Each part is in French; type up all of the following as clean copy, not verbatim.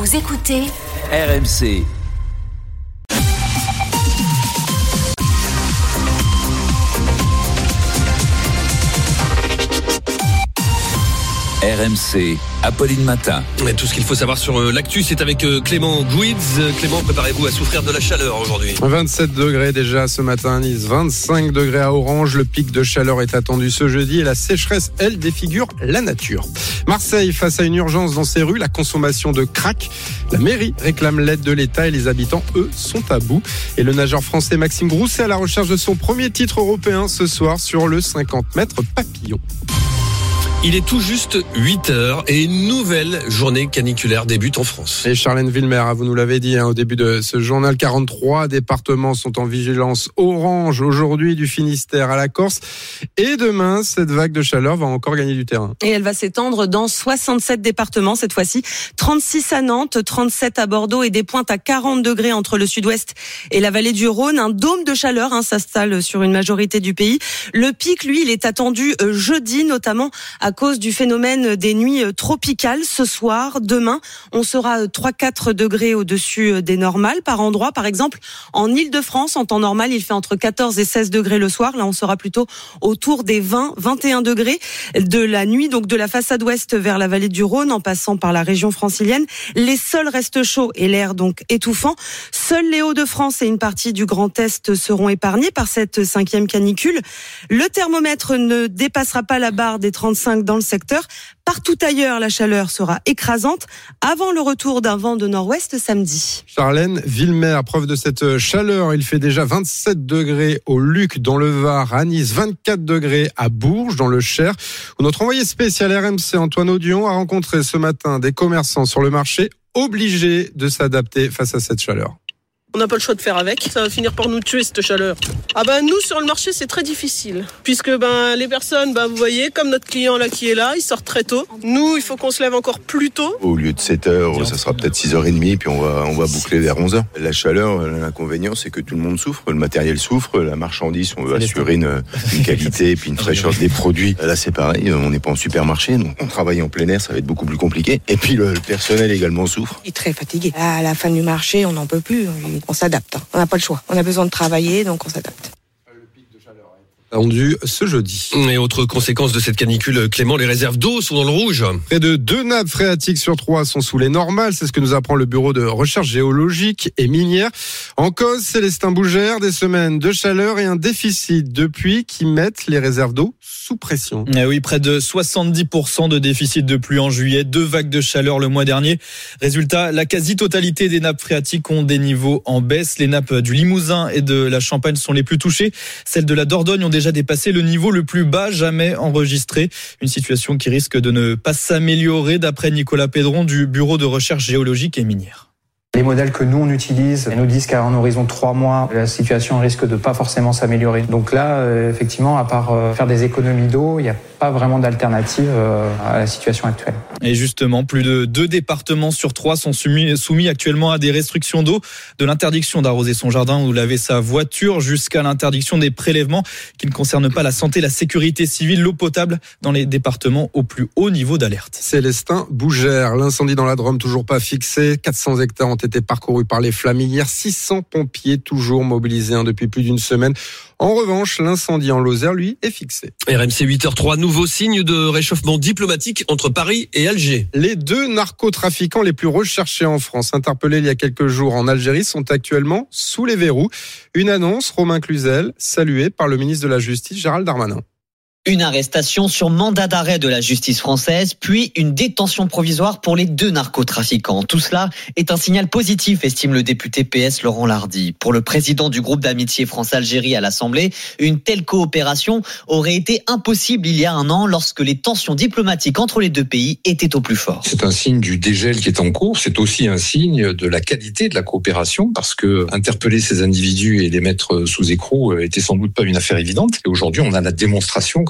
Vous écoutez RMC. RMC, Apolline Matin. Et tout ce qu'il faut savoir sur l'actu, c'est avec Clément Gouids. Clément, préparez-vous à souffrir de la chaleur aujourd'hui. 27 degrés déjà ce matin à Nice, 25 degrés à Orange. Le pic de chaleur est attendu ce jeudi et la sécheresse, elle, défigure la nature. Marseille, face à une urgence dans ses rues, la consommation de crack. La mairie réclame l'aide de l'État et les habitants, eux, sont à bout. Et le nageur français Maxime Grousset à la recherche de son premier titre européen ce soir sur le 50 mètres papillon. Il est tout juste 8h et une nouvelle journée caniculaire débute en France. Et Charlène Villemer, vous nous l'avez dit au début de ce journal, 43 départements sont en vigilance orange aujourd'hui, du Finistère à la Corse. Et demain, cette vague de chaleur va encore gagner du terrain. Et elle va s'étendre dans 67 départements cette fois-ci. 36 à Nantes, 37 à Bordeaux et des pointes à 40 degrés entre le sud-ouest et la vallée du Rhône. Un dôme de chaleur s'installe sur une majorité du pays. Le pic, lui, il est attendu jeudi, notamment à cause du phénomène des nuits tropicales. Ce soir, demain, on sera 3-4 degrés au-dessus des normales par endroit. Par exemple, en Île-de-France, en temps normal, il fait entre 14 et 16 degrés le soir. Là, on sera plutôt autour des 20-21 degrés de la nuit, donc de la façade ouest vers la vallée du Rhône, en passant par la région francilienne. Les sols restent chauds et l'air donc étouffant. Seuls les Hauts-de-France et une partie du Grand Est seront épargnés par cette 5e canicule. Le thermomètre ne dépassera pas la barre des 35 dans le secteur. Partout ailleurs, la chaleur sera écrasante avant le retour d'un vent de nord-ouest samedi. Charlène Villemer, preuve de cette chaleur, il fait déjà 27 degrés au Luc dans le Var, à Nice, 24 degrés à Bourges dans le Cher, où notre envoyé spécial RMC Antoine Audion a rencontré ce matin des commerçants sur le marché obligés de s'adapter face à cette chaleur. On n'a pas le choix de faire avec. Ça va finir par nous tuer, cette chaleur. Nous, sur le marché, c'est très difficile. Puisque les personnes, vous voyez, comme notre client là qui est là, il sort très tôt. Nous, il faut qu'on se lève encore plus tôt. Au lieu de 7h, ça sera peut-être 6h30, puis on va boucler vers 11h. La chaleur, l'inconvénient, c'est que tout le monde souffre. Le matériel souffre, la marchandise, on veut assurer une qualité et puis une fraîcheur des produits. Là, c'est pareil, on n'est pas en supermarché, donc on travaille en plein air, ça va être beaucoup plus compliqué. Et puis le personnel également souffre. Il est très fatigué. À la fin du marché, on n'en peut plus. On s'adapte. On n'a pas le choix. On a besoin de travailler, donc on s'adapte. Le pic de chaleur est attendu ce jeudi. Et autre conséquence de cette canicule, Clément, les réserves d'eau sont dans le rouge. Près de 2 nappes phréatiques sur 3 sont sous les normales. C'est ce que nous apprend le bureau de recherche géologique et minière. En cause, Célestin Bougère, des semaines de chaleur et un déficit de pluie qui mettent les réserves d'eau sous pression. Eh oui, près de 70% de déficit de pluie en juillet, 2 vagues de chaleur le mois dernier. Résultat, la quasi-totalité des nappes phréatiques ont des niveaux en baisse. Les nappes du Limousin et de la Champagne sont les plus touchées. Celles de la Dordogne ont déjà dépassé le niveau le plus bas jamais enregistré. Une situation qui risque de ne pas s'améliorer d'après Nicolas Pédron du bureau de recherche géologique et minière. Les modèles que nous on utilise nous disent qu'à un horizon de 3 mois, la situation risque de pas forcément s'améliorer. Donc là, effectivement, à part faire des économies d'eau, il n'y a pas vraiment d'alternative à la situation actuelle. Et justement, plus de 2 départements sur 3 sont soumis actuellement à des restrictions d'eau, de l'interdiction d'arroser son jardin ou laver sa voiture jusqu'à l'interdiction des prélèvements qui ne concernent pas la santé, la sécurité civile, l'eau potable dans les départements au plus haut niveau d'alerte. Célestin Bougère, l'incendie dans la Drôme toujours pas fixé, 400 hectares ont été parcourus par les flammes hier, 600 pompiers toujours mobilisés depuis plus d'une semaine. En revanche, l'incendie en Lozère, lui, est fixé. RMC 8h03, nouveau signe de réchauffement diplomatique entre Paris et Alger. Les 2 narcotrafiquants les plus recherchés en France, interpellés il y a quelques jours en Algérie, sont actuellement sous les verrous. Une annonce, Romain Cluzel, saluée par le ministre de la Justice, Gérald Darmanin. Une arrestation sur mandat d'arrêt de la justice française, puis une détention provisoire pour les 2 narcotrafiquants. Tout cela est un signal positif, estime le député PS Laurent Lardy. Pour le président du groupe d'amitié France-Algérie à l'Assemblée, une telle coopération aurait été impossible il y a 1 an lorsque les tensions diplomatiques entre les 2 pays étaient au plus fort. C'est un signe du dégel qui est en cours, c'est aussi un signe de la qualité de la coopération parce que interpeller ces individus et les mettre sous écrou était sans doute pas une affaire évidente. Et aujourd'hui, on a la démonstration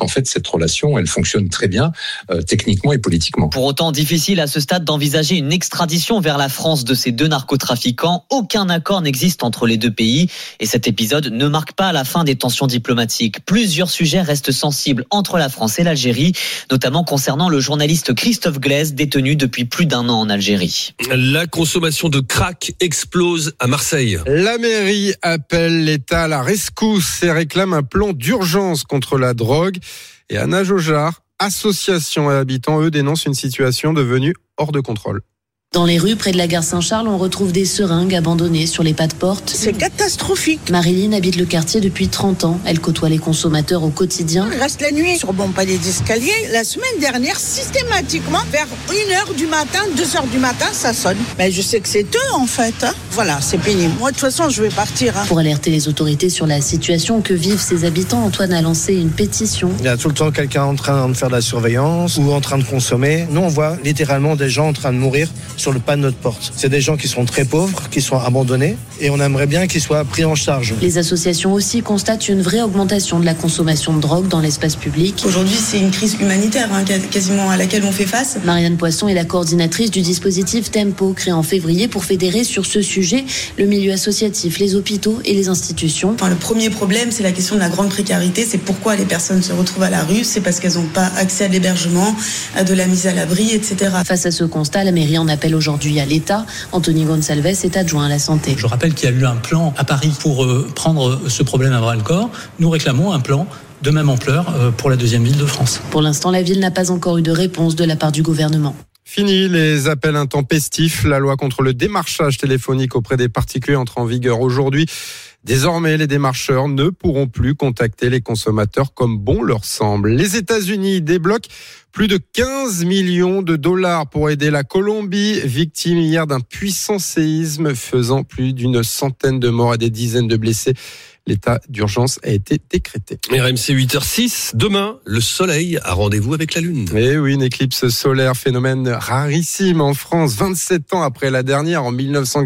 qu'en fait, cette relation, elle fonctionne très bien, techniquement et politiquement. Pour autant, difficile à ce stade d'envisager une extradition vers la France de ces deux narcotrafiquants. Aucun accord n'existe entre les deux pays et cet épisode ne marque pas la fin des tensions diplomatiques. Plusieurs sujets restent sensibles entre la France et l'Algérie, notamment concernant le journaliste Christophe Glaise, détenu depuis plus d'1 an en Algérie. La consommation de crack explose à Marseille. La mairie appelle l'État à la rescousse et réclame un plan d'urgence contre la drogue. Et Anna Jaugeard, association et habitants, eux, dénoncent une situation devenue hors de contrôle. Dans les rues près de la gare Saint-Charles, on retrouve des seringues abandonnées sur les pas de porte. C'est catastrophique. Marilyn habite le quartier depuis 30 ans. Elle côtoie les consommateurs au quotidien. Elle reste la nuit sur bon palier d'escalier. La semaine dernière, systématiquement, vers 1h du matin, 2h du matin, ça sonne. Mais je sais que c'est eux, en fait. Voilà, c'est pénible. Moi, de toute façon, je vais partir. Pour alerter les autorités sur la situation que vivent ces habitants, Antoine a lancé une pétition. Il y a tout le temps quelqu'un en train de faire de la surveillance ou en train de consommer. Nous, on voit littéralement des gens en train de mourir sur le pas de notre porte. C'est des gens qui sont très pauvres, qui sont abandonnés et on aimerait bien qu'ils soient pris en charge. Les associations aussi constatent une vraie augmentation de la consommation de drogue dans l'espace public. Aujourd'hui, c'est une crise humanitaire quasiment à laquelle on fait face. Marianne Poisson est la coordinatrice du dispositif Tempo, créé en février pour fédérer sur ce sujet le milieu associatif, les hôpitaux et les institutions. Le premier problème, c'est la question de la grande précarité. C'est pourquoi les personnes se retrouvent à la rue. C'est parce qu'elles n'ont pas accès à l'hébergement, à de la mise à l'abri, etc. Face à ce constat, la mairie en appelle aujourd'hui à l'État. Anthony Gonçalves est adjoint à la santé. Je rappelle qu'il y a eu un plan à Paris pour prendre ce problème à bras-le-corps. Nous réclamons un plan de même ampleur pour la deuxième ville de France. Pour l'instant, la ville n'a pas encore eu de réponse de la part du gouvernement. Fini les appels intempestifs. La loi contre le démarchage téléphonique auprès des particuliers entre en vigueur aujourd'hui. Désormais, les démarcheurs ne pourront plus contacter les consommateurs comme bon leur semble. Les États-Unis débloquent plus de 15 millions de dollars pour aider la Colombie, victime hier d'un puissant séisme faisant plus d'une centaine de morts et des dizaines de blessés. L'état d'urgence a été décrété. RMC 8h06, demain, le soleil a rendez-vous avec la lune. Et oui, une éclipse solaire, phénomène rarissime en France, 27 ans après la dernière en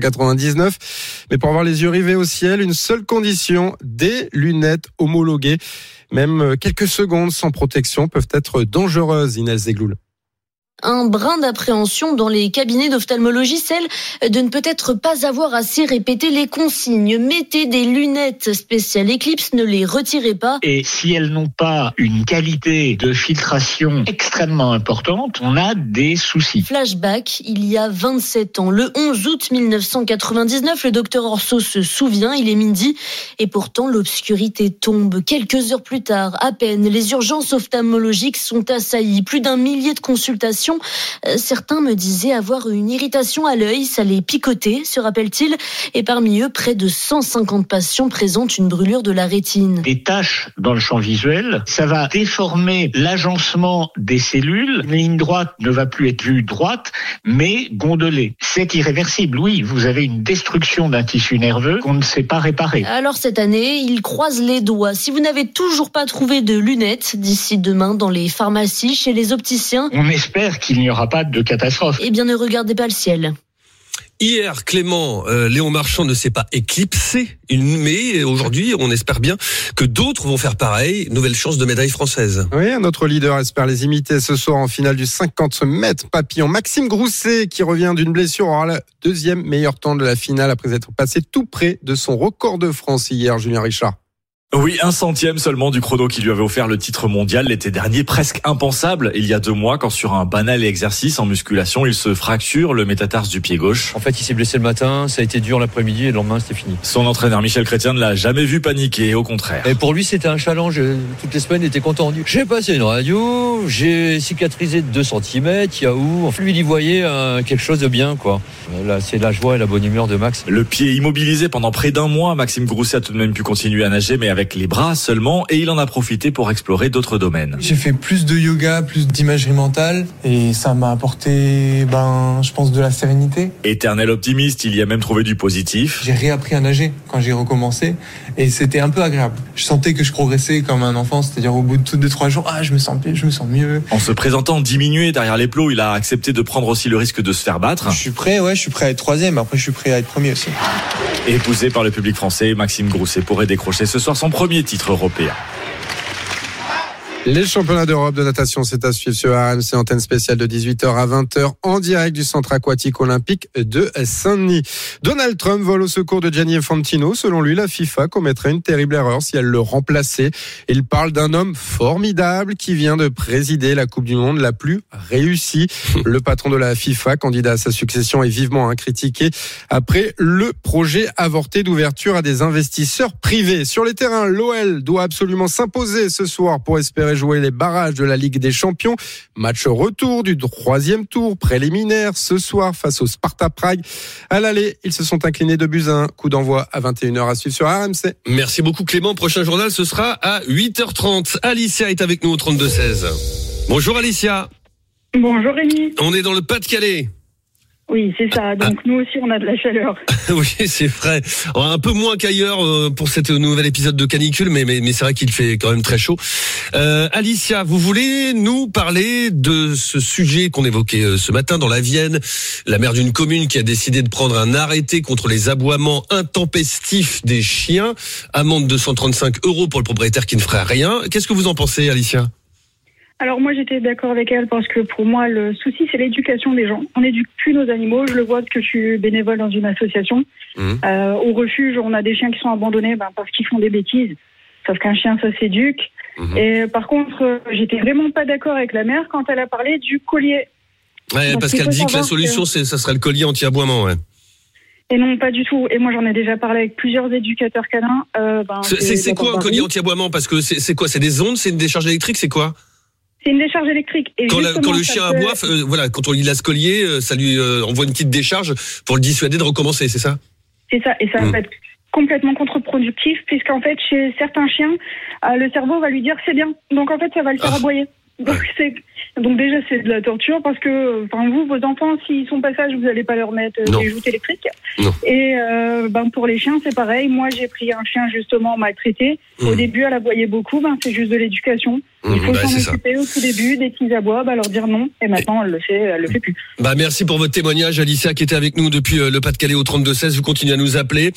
1999. Mais pour avoir les yeux rivés au ciel, une seule condition, des lunettes homologuées. Même quelques secondes sans protection peuvent être dangereuses, Inès Zegloul. Un brin d'appréhension dans les cabinets d'ophtalmologie, celle de ne peut-être pas avoir assez répété les consignes. Mettez des lunettes spéciales Eclipse, ne les retirez pas. Et si elles n'ont pas une qualité de filtration extrêmement importante, on a des soucis. Flashback, il y a 27 ans, le 11 août 1999, le docteur Orso se souvient, il est midi, et pourtant l'obscurité tombe. Quelques heures plus tard, à peine, les urgences ophtalmologiques sont assaillies. Plus d'1 millier de consultations. Certains me disaient avoir une irritation à l'œil, ça les picotait, se rappelle-t-il. Et parmi eux, près de 150 patients présentent une brûlure de la rétine. Des taches dans le champ visuel, ça va déformer l'agencement des cellules. Une ligne droite ne va plus être vue droite, mais gondolée. C'est irréversible, oui. Vous avez une destruction d'un tissu nerveux qu'on ne sait pas réparer. Alors cette année, ils croisent les doigts. Si vous n'avez toujours pas trouvé de lunettes, d'ici demain dans les pharmacies, chez les opticiens, on espère qu'il n'y aura pas de catastrophe. Eh bien, ne regardez pas le ciel. Hier, Clément, Léon Marchand ne s'est pas éclipsé, mais aujourd'hui, on espère bien que d'autres vont faire pareil. Nouvelle chance de médaille française. Oui, notre leader espère les imiter ce soir en finale du 50 mètres papillon. Maxime Grousset, qui revient d'une blessure, aura le deuxième meilleur temps de la finale après être passé tout près de son record de France hier, Julien Richard. Oui, 1/100 seulement du chrono qui lui avait offert le titre mondial l'été dernier, presque impensable il y a 2 mois quand sur un banal exercice en musculation, il se fracture le métatarse du pied gauche. En fait, il s'est blessé le matin, ça a été dur l'après-midi et le lendemain c'était fini. Son entraîneur Michel Chrétien ne l'a jamais vu paniquer, au contraire. Et pour lui, c'était un challenge. Toutes les semaines, il était content. J'ai passé une radio, j'ai cicatrisé de 2 cm, Yahoo. Lui, il y voyait quelque chose de bien, quoi. Là, c'est la joie et la bonne humeur de Max. Le pied immobilisé pendant près d'1 mois, Maxime Grousset a tout de même pu continuer à nager, mais avec les bras seulement, et il en a profité pour explorer d'autres domaines. J'ai fait plus de yoga, plus d'imagerie mentale, et ça m'a apporté, je pense, de la sérénité. Éternel optimiste, il y a même trouvé du positif. J'ai réappris à nager quand j'ai recommencé, et c'était un peu agréable. Je sentais que je progressais comme un enfant, c'est-à-dire au bout de 2-3 jours, je me sens mieux. En se présentant diminué derrière les plots, il a accepté de prendre aussi le risque de se faire battre. Je suis prêt à être 3e, après je suis prêt à être premier aussi. Épousé par le public français, Maxime Grousset pourrait décrocher ce soir son premier titre européen. Les championnats d'Europe de natation, c'est à suivre sur RMC, antenne spéciale de 18h à 20h en direct du centre aquatique olympique de Saint-Denis. Donald Trump vole au secours de Gianni Infantino. Selon lui, la FIFA commettrait une terrible erreur si elle le remplaçait. Il parle d'un homme formidable qui vient de présider la Coupe du Monde la plus réussie. Le patron de la FIFA, candidat à sa succession, est vivement critiqué après le projet avorté d'ouverture à des investisseurs privés. Sur les terrains, l'OL doit absolument s'imposer ce soir pour espérer jouer les barrages de la Ligue des Champions. Match retour du 3e tour préliminaire ce soir face au Sparta Prague. À l'aller, ils se sont inclinés 2-1. Coup d'envoi à 21h à suivre sur RMC. Merci beaucoup Clément. Prochain journal, ce sera à 8h30. Alicia est avec nous au 32-16. Bonjour Alicia. Bonjour Rémi. On est dans le Pas-de-Calais. Oui, c'est ça. Donc nous aussi, on a de la chaleur. Oui, c'est vrai. Un peu moins qu'ailleurs pour cet nouvel épisode de canicule, mais c'est vrai qu'il fait quand même très chaud. Alicia, vous voulez nous parler de ce sujet qu'on évoquait ce matin dans la Vienne, la maire d'une commune qui a décidé de prendre un arrêté contre les aboiements intempestifs des chiens, amende de 135 € pour le propriétaire qui ne ferait rien. Qu'est-ce que vous en pensez, Alicia ? Alors moi j'étais d'accord avec elle parce que pour moi le souci c'est l'éducation des gens. On n'éduque plus nos animaux. Je le vois que je suis bénévole dans une association. Au refuge on a des chiens qui sont abandonnés parce qu'ils font des bêtises. Sauf qu'un chien ça s'éduque. Et par contre j'étais vraiment pas d'accord avec la mère quand elle a parlé du collier. Ouais, parce qu'elle dit que la solution ça serait le collier anti-aboiement. Ouais. Et non, pas du tout. Et moi, j'en ai déjà parlé avec plusieurs éducateurs canins. C'est quoi un collier anti-aboiement ? Parce que c'est quoi ? C'est des ondes ? C'est une décharge électrique ? C'est quoi ? C'est une décharge électrique. Et quand le chien aboie, quand il a ce collier, ça lui envoie une petite décharge pour le dissuader de recommencer, c'est ça ? C'est ça, et ça va être complètement contre-productif, puisqu'en fait, chez certains chiens, le cerveau va lui dire c'est bien. Donc en fait, ça va le faire aboyer. Donc déjà, c'est de la torture, parce que vous, vos enfants, s'ils sont pas sages, vous n'allez pas leur mettre des joutes électriques. Non. Et pour les chiens, c'est pareil. Moi, j'ai pris un chien justement maltraité. Au début, elle aboyait beaucoup. C'est juste de l'éducation. Il faut s'en occuper au tout début. Dès qu'ils aboient, leur dire non. Et maintenant, elle le fait plus. Merci pour votre témoignage, Alicia, qui était avec nous depuis le Pas-de-Calais au 32-16. Vous continuez à nous appeler.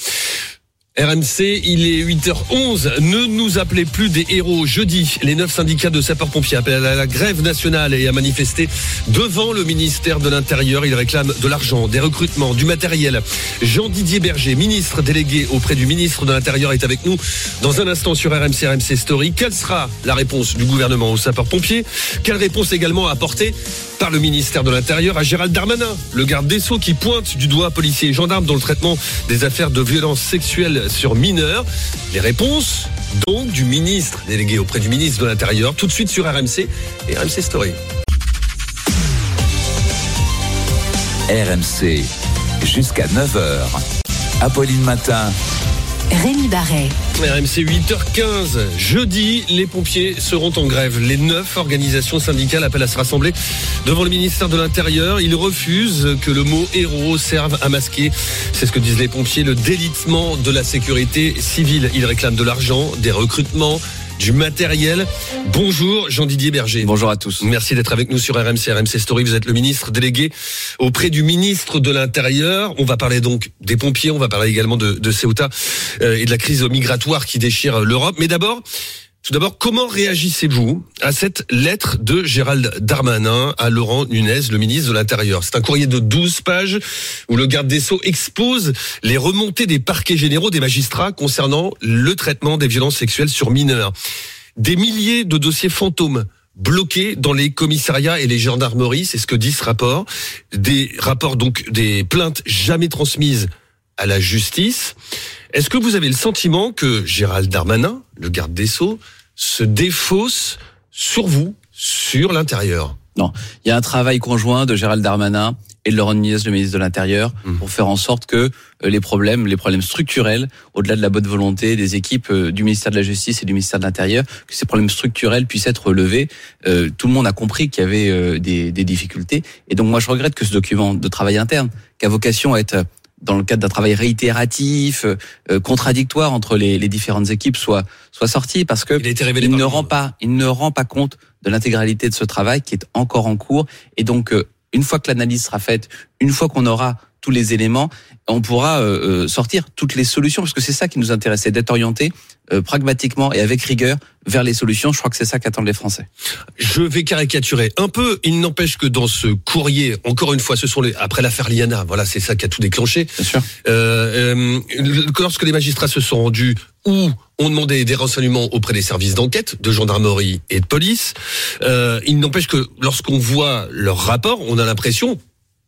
RMC, il est 8h11. Ne nous appelez plus des héros. Jeudi, les 9 syndicats de sapeurs-pompiers appellent à la grève nationale et à manifester devant le ministère de l'Intérieur. Ils réclament de l'argent, des recrutements, du matériel. Jean-Didier Berger, ministre délégué auprès du ministre de l'Intérieur, est avec nous dans un instant sur RMC Story. Quelle sera la réponse du gouvernement aux sapeurs-pompiers ? Quelle réponse également apportée par le ministère de l'Intérieur à Gérald Darmanin, le garde des Sceaux, qui pointe du doigt policiers et gendarmes dans le traitement des affaires de violences sexuelles sur mineurs. Les réponses donc du ministre délégué auprès du ministre de l'Intérieur, tout de suite sur RMC et RMC Story. RMC jusqu'à 9h. Apolline Matin. Rémi Barret. RMC 8h15. Jeudi, les pompiers seront en grève. Les 9 organisations syndicales appellent à se rassembler devant le ministère de l'Intérieur. Ils refusent que le mot héros serve à masquer, c'est ce que disent les pompiers, le délitement de la sécurité civile. Ils réclament de l'argent, des recrutements, du matériel. Bonjour Jean-Didier Berger. Bonjour à tous. Merci d'être avec nous sur RMC Story. Vous êtes le ministre délégué auprès du ministre de l'Intérieur. On va parler donc des pompiers, on va parler également de Ceuta et de la crise migratoire qui déchire l'Europe. Mais tout d'abord, comment réagissez-vous à cette lettre de Gérald Darmanin à Laurent Nunez, le ministre de l'Intérieur ? C'est un courrier de 12 pages où le garde des Sceaux expose les remontées des parquets généraux des magistrats concernant le traitement des violences sexuelles sur mineurs. Des milliers de dossiers fantômes bloqués dans les commissariats et les gendarmeries, c'est ce que dit ce rapport. Des rapports, donc des plaintes jamais transmises à la justice. Est-ce que vous avez le sentiment que Gérald Darmanin, le garde des Sceaux, se défausse sur vous, sur l'Intérieur ? Non, il y a un travail conjoint de Gérald Darmanin et de Laurent Nunez, le ministre de l'Intérieur, pour faire en sorte que les problèmes structurels, au-delà de la bonne volonté des équipes du ministère de la Justice et du ministère de l'Intérieur, que ces problèmes structurels puissent être relevés. Tout le monde a compris qu'il y avait des difficultés. Et donc moi, je regrette que ce document de travail interne, qui a vocation à être dans le cadre d'un travail réitératif, contradictoire entre les différentes équipes, soit sorti, parce que il ne rend pas compte de l'intégralité de ce travail qui est encore en cours. Et donc, une fois que l'analyse sera faite, une fois qu'on aura tous les éléments, on pourra sortir toutes les solutions, parce que c'est ça qui nous intéresse, c'est d'être orienté pragmatiquement et avec rigueur vers les solutions. Je crois que c'est ça qu'attendent les Français. Je vais caricaturer un peu. Il n'empêche que dans ce courrier, encore une fois, ce sont après l'affaire Liana, voilà, c'est ça qui a tout déclenché. Bien sûr. Lorsque les magistrats se sont rendus où on demandait des renseignements auprès des services d'enquête, de gendarmerie et de police, il n'empêche que lorsqu'on voit leur rapport, on a l'impression,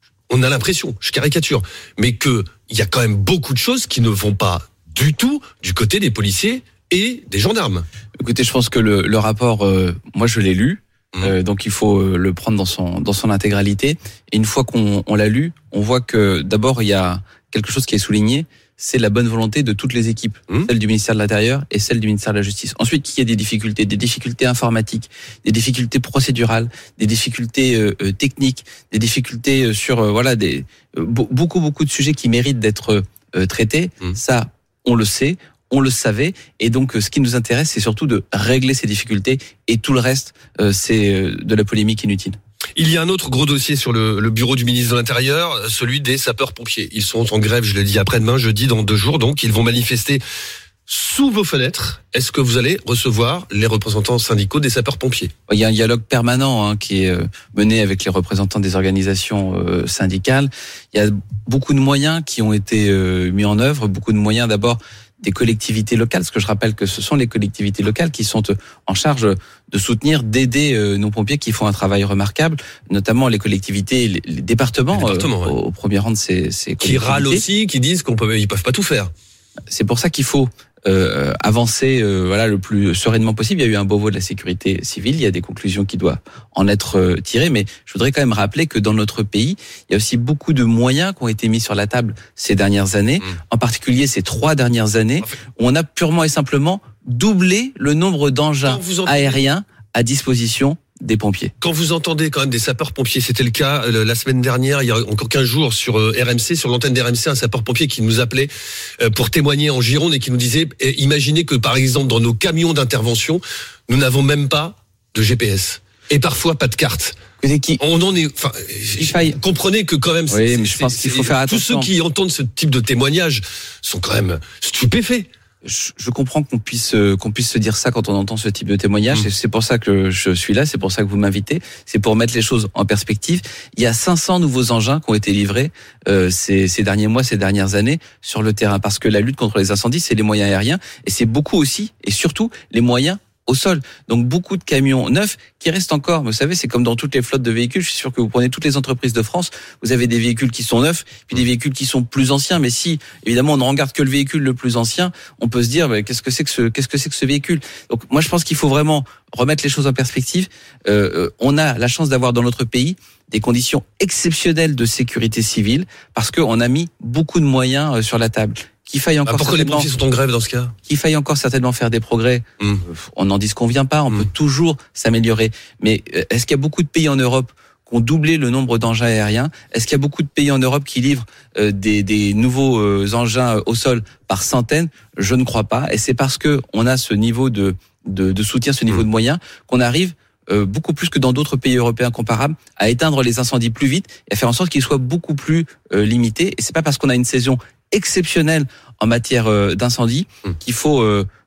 je caricature, mais que il y a quand même beaucoup de choses qui ne vont pas du tout du côté des policiers et des gendarmes. Écoutez, je pense que le rapport, moi je l'ai lu, donc il faut le prendre dans son intégralité. Et une fois qu'on l'a lu, on voit que d'abord il y a quelque chose qui est souligné, c'est la bonne volonté de toutes les équipes, celle du ministère de l'Intérieur et celle du ministère de la Justice. Ensuite, qu'il y ait des difficultés informatiques, des difficultés procédurales, des difficultés techniques, des difficultés sur beaucoup de sujets qui méritent d'être traités. Ça, on le sait. On le savait, et donc ce qui nous intéresse, c'est surtout de régler ces difficultés, et tout le reste, c'est de la polémique inutile. Il y a un autre gros dossier sur le bureau du ministre de l'Intérieur, celui des sapeurs-pompiers. Ils sont en grève, je l'ai dit, après-demain, jeudi, dans 2 jours, donc ils vont manifester sous vos fenêtres. Est-ce que vous allez recevoir les représentants syndicaux des sapeurs-pompiers ? Il y a un dialogue permanent qui est mené avec les représentants des organisations syndicales. Il y a beaucoup de moyens qui ont été mis en œuvre, beaucoup de moyens d'abord des collectivités locales, parce que je rappelle que ce sont les collectivités locales qui sont en charge de soutenir, d'aider nos pompiers qui font un travail remarquable, notamment les collectivités, les départements au premier rang de ces collectivités. Qui râlent aussi, qui disent ils peuvent pas tout faire. C'est pour ça qu'il faut avancer le plus sereinement possible. Il y a eu un Beauvau de la sécurité civile, il y a des conclusions qui doivent en être tirées, mais je voudrais quand même rappeler que dans notre pays, il y a aussi beaucoup de moyens qui ont été mis sur la table ces dernières années, en particulier ces 3 dernières années, où on a purement et simplement doublé le nombre d'engins aériens à disposition des pompiers. Quand vous entendez quand même des sapeurs-pompiers, c'était le cas la semaine dernière, il y a encore 15 jours sur RMC, sur l'antenne d'RMC, un sapeur-pompier qui nous appelait pour témoigner en Gironde et qui nous disait, imaginez que par exemple dans nos camions d'intervention, nous n'avons même pas de GPS et parfois pas de carte. On en est, comprenez que quand même, mais je pense qu'il faut faire attention. Tous ceux qui entendent ce type de témoignage sont quand même stupéfaits. Je comprends qu'on puisse se dire ça quand on entend ce type de témoignage, et c'est pour ça que je suis là, c'est pour ça que vous m'invitez, c'est pour mettre les choses en perspective. Il y a 500 nouveaux engins qui ont été livrés ces derniers mois, ces dernières années sur le terrain, parce que la lutte contre les incendies, c'est les moyens aériens, et c'est beaucoup aussi, et surtout, les moyens au sol. Donc beaucoup de camions neufs qui restent encore. Vous savez, c'est comme dans toutes les flottes de véhicules. Je suis sûr que vous prenez toutes les entreprises de France, vous avez des véhicules qui sont neufs, puis des véhicules qui sont plus anciens. Mais si, évidemment, on ne regarde que le véhicule le plus ancien, on peut se dire, qu'est-ce que c'est que ce véhicule ? Donc moi, je pense qu'il faut vraiment remettre les choses en perspective. On a la chance d'avoir dans notre pays des conditions exceptionnelles de sécurité civile, parce qu'on a mis beaucoup de moyens sur la table. Qu'il faille encore pourquoi les pompiers sont en grève dans ce cas ? Qu'il faille encore certainement faire des progrès, on n'en disconvient pas, on peut toujours s'améliorer. Mais est-ce qu'il y a beaucoup de pays en Europe qui ont doublé le nombre d'engins aériens ? Est-ce qu'il y a beaucoup de pays en Europe qui livrent des nouveaux engins au sol par centaines ? Je ne crois pas. Et c'est parce que on a ce niveau de soutien, ce niveau de moyens, qu'on arrive beaucoup plus que dans d'autres pays européens comparables, à éteindre les incendies plus vite et à faire en sorte qu'ils soient beaucoup plus limités. Et c'est pas parce qu'on a une saison exceptionnelle en matière d'incendie qu'il faut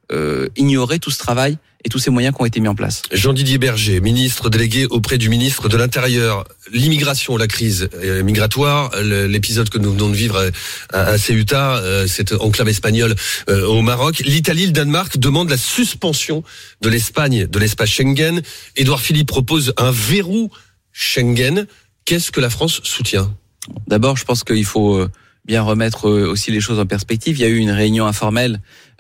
ignorer tout ce travail et tous ces moyens qui ont été mis en place. Jean-Didier Berger, ministre délégué auprès du ministre de l'Intérieur. L'immigration, la crise migratoire, l'épisode que nous venons de vivre à Ceuta, cette enclave espagnole au Maroc. L'Italie, le Danemark demandent la suspension de l'Espagne, de l'espace Schengen. Édouard Philippe propose un verrou Schengen. Qu'est-ce que la France soutient ? D'abord, je pense qu'il faut bien remettre aussi les choses en perspective. Il y a eu une réunion informelle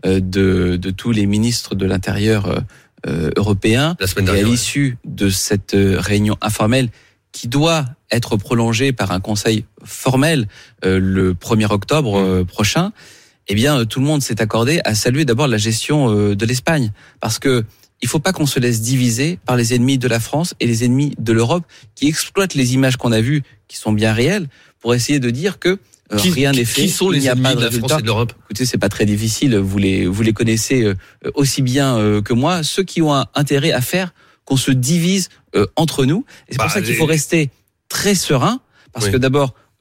de tous les ministres de l'Intérieur européens. La semaine dernière, et à l'issue de cette réunion informelle, qui doit être prolongée par un conseil formel le 1er octobre prochain, eh bien, tout le monde s'est accordé à saluer d'abord la gestion de l'Espagne. Parce que il faut pas qu'on se laisse diviser par les ennemis de la France et les ennemis de l'Europe qui exploitent les images qu'on a vues, qui sont bien réelles, pour essayer de dire que rien n'est fait. Qui sont les ennemis de la France et de l'Europe ? Écoutez, c'est pas très difficile. Vous les connaissez aussi bien que moi. Ceux qui ont un intérêt à faire qu'on se divise entre nous. Et c'est pour ça qu'il faut rester très serein, parce que d'abord,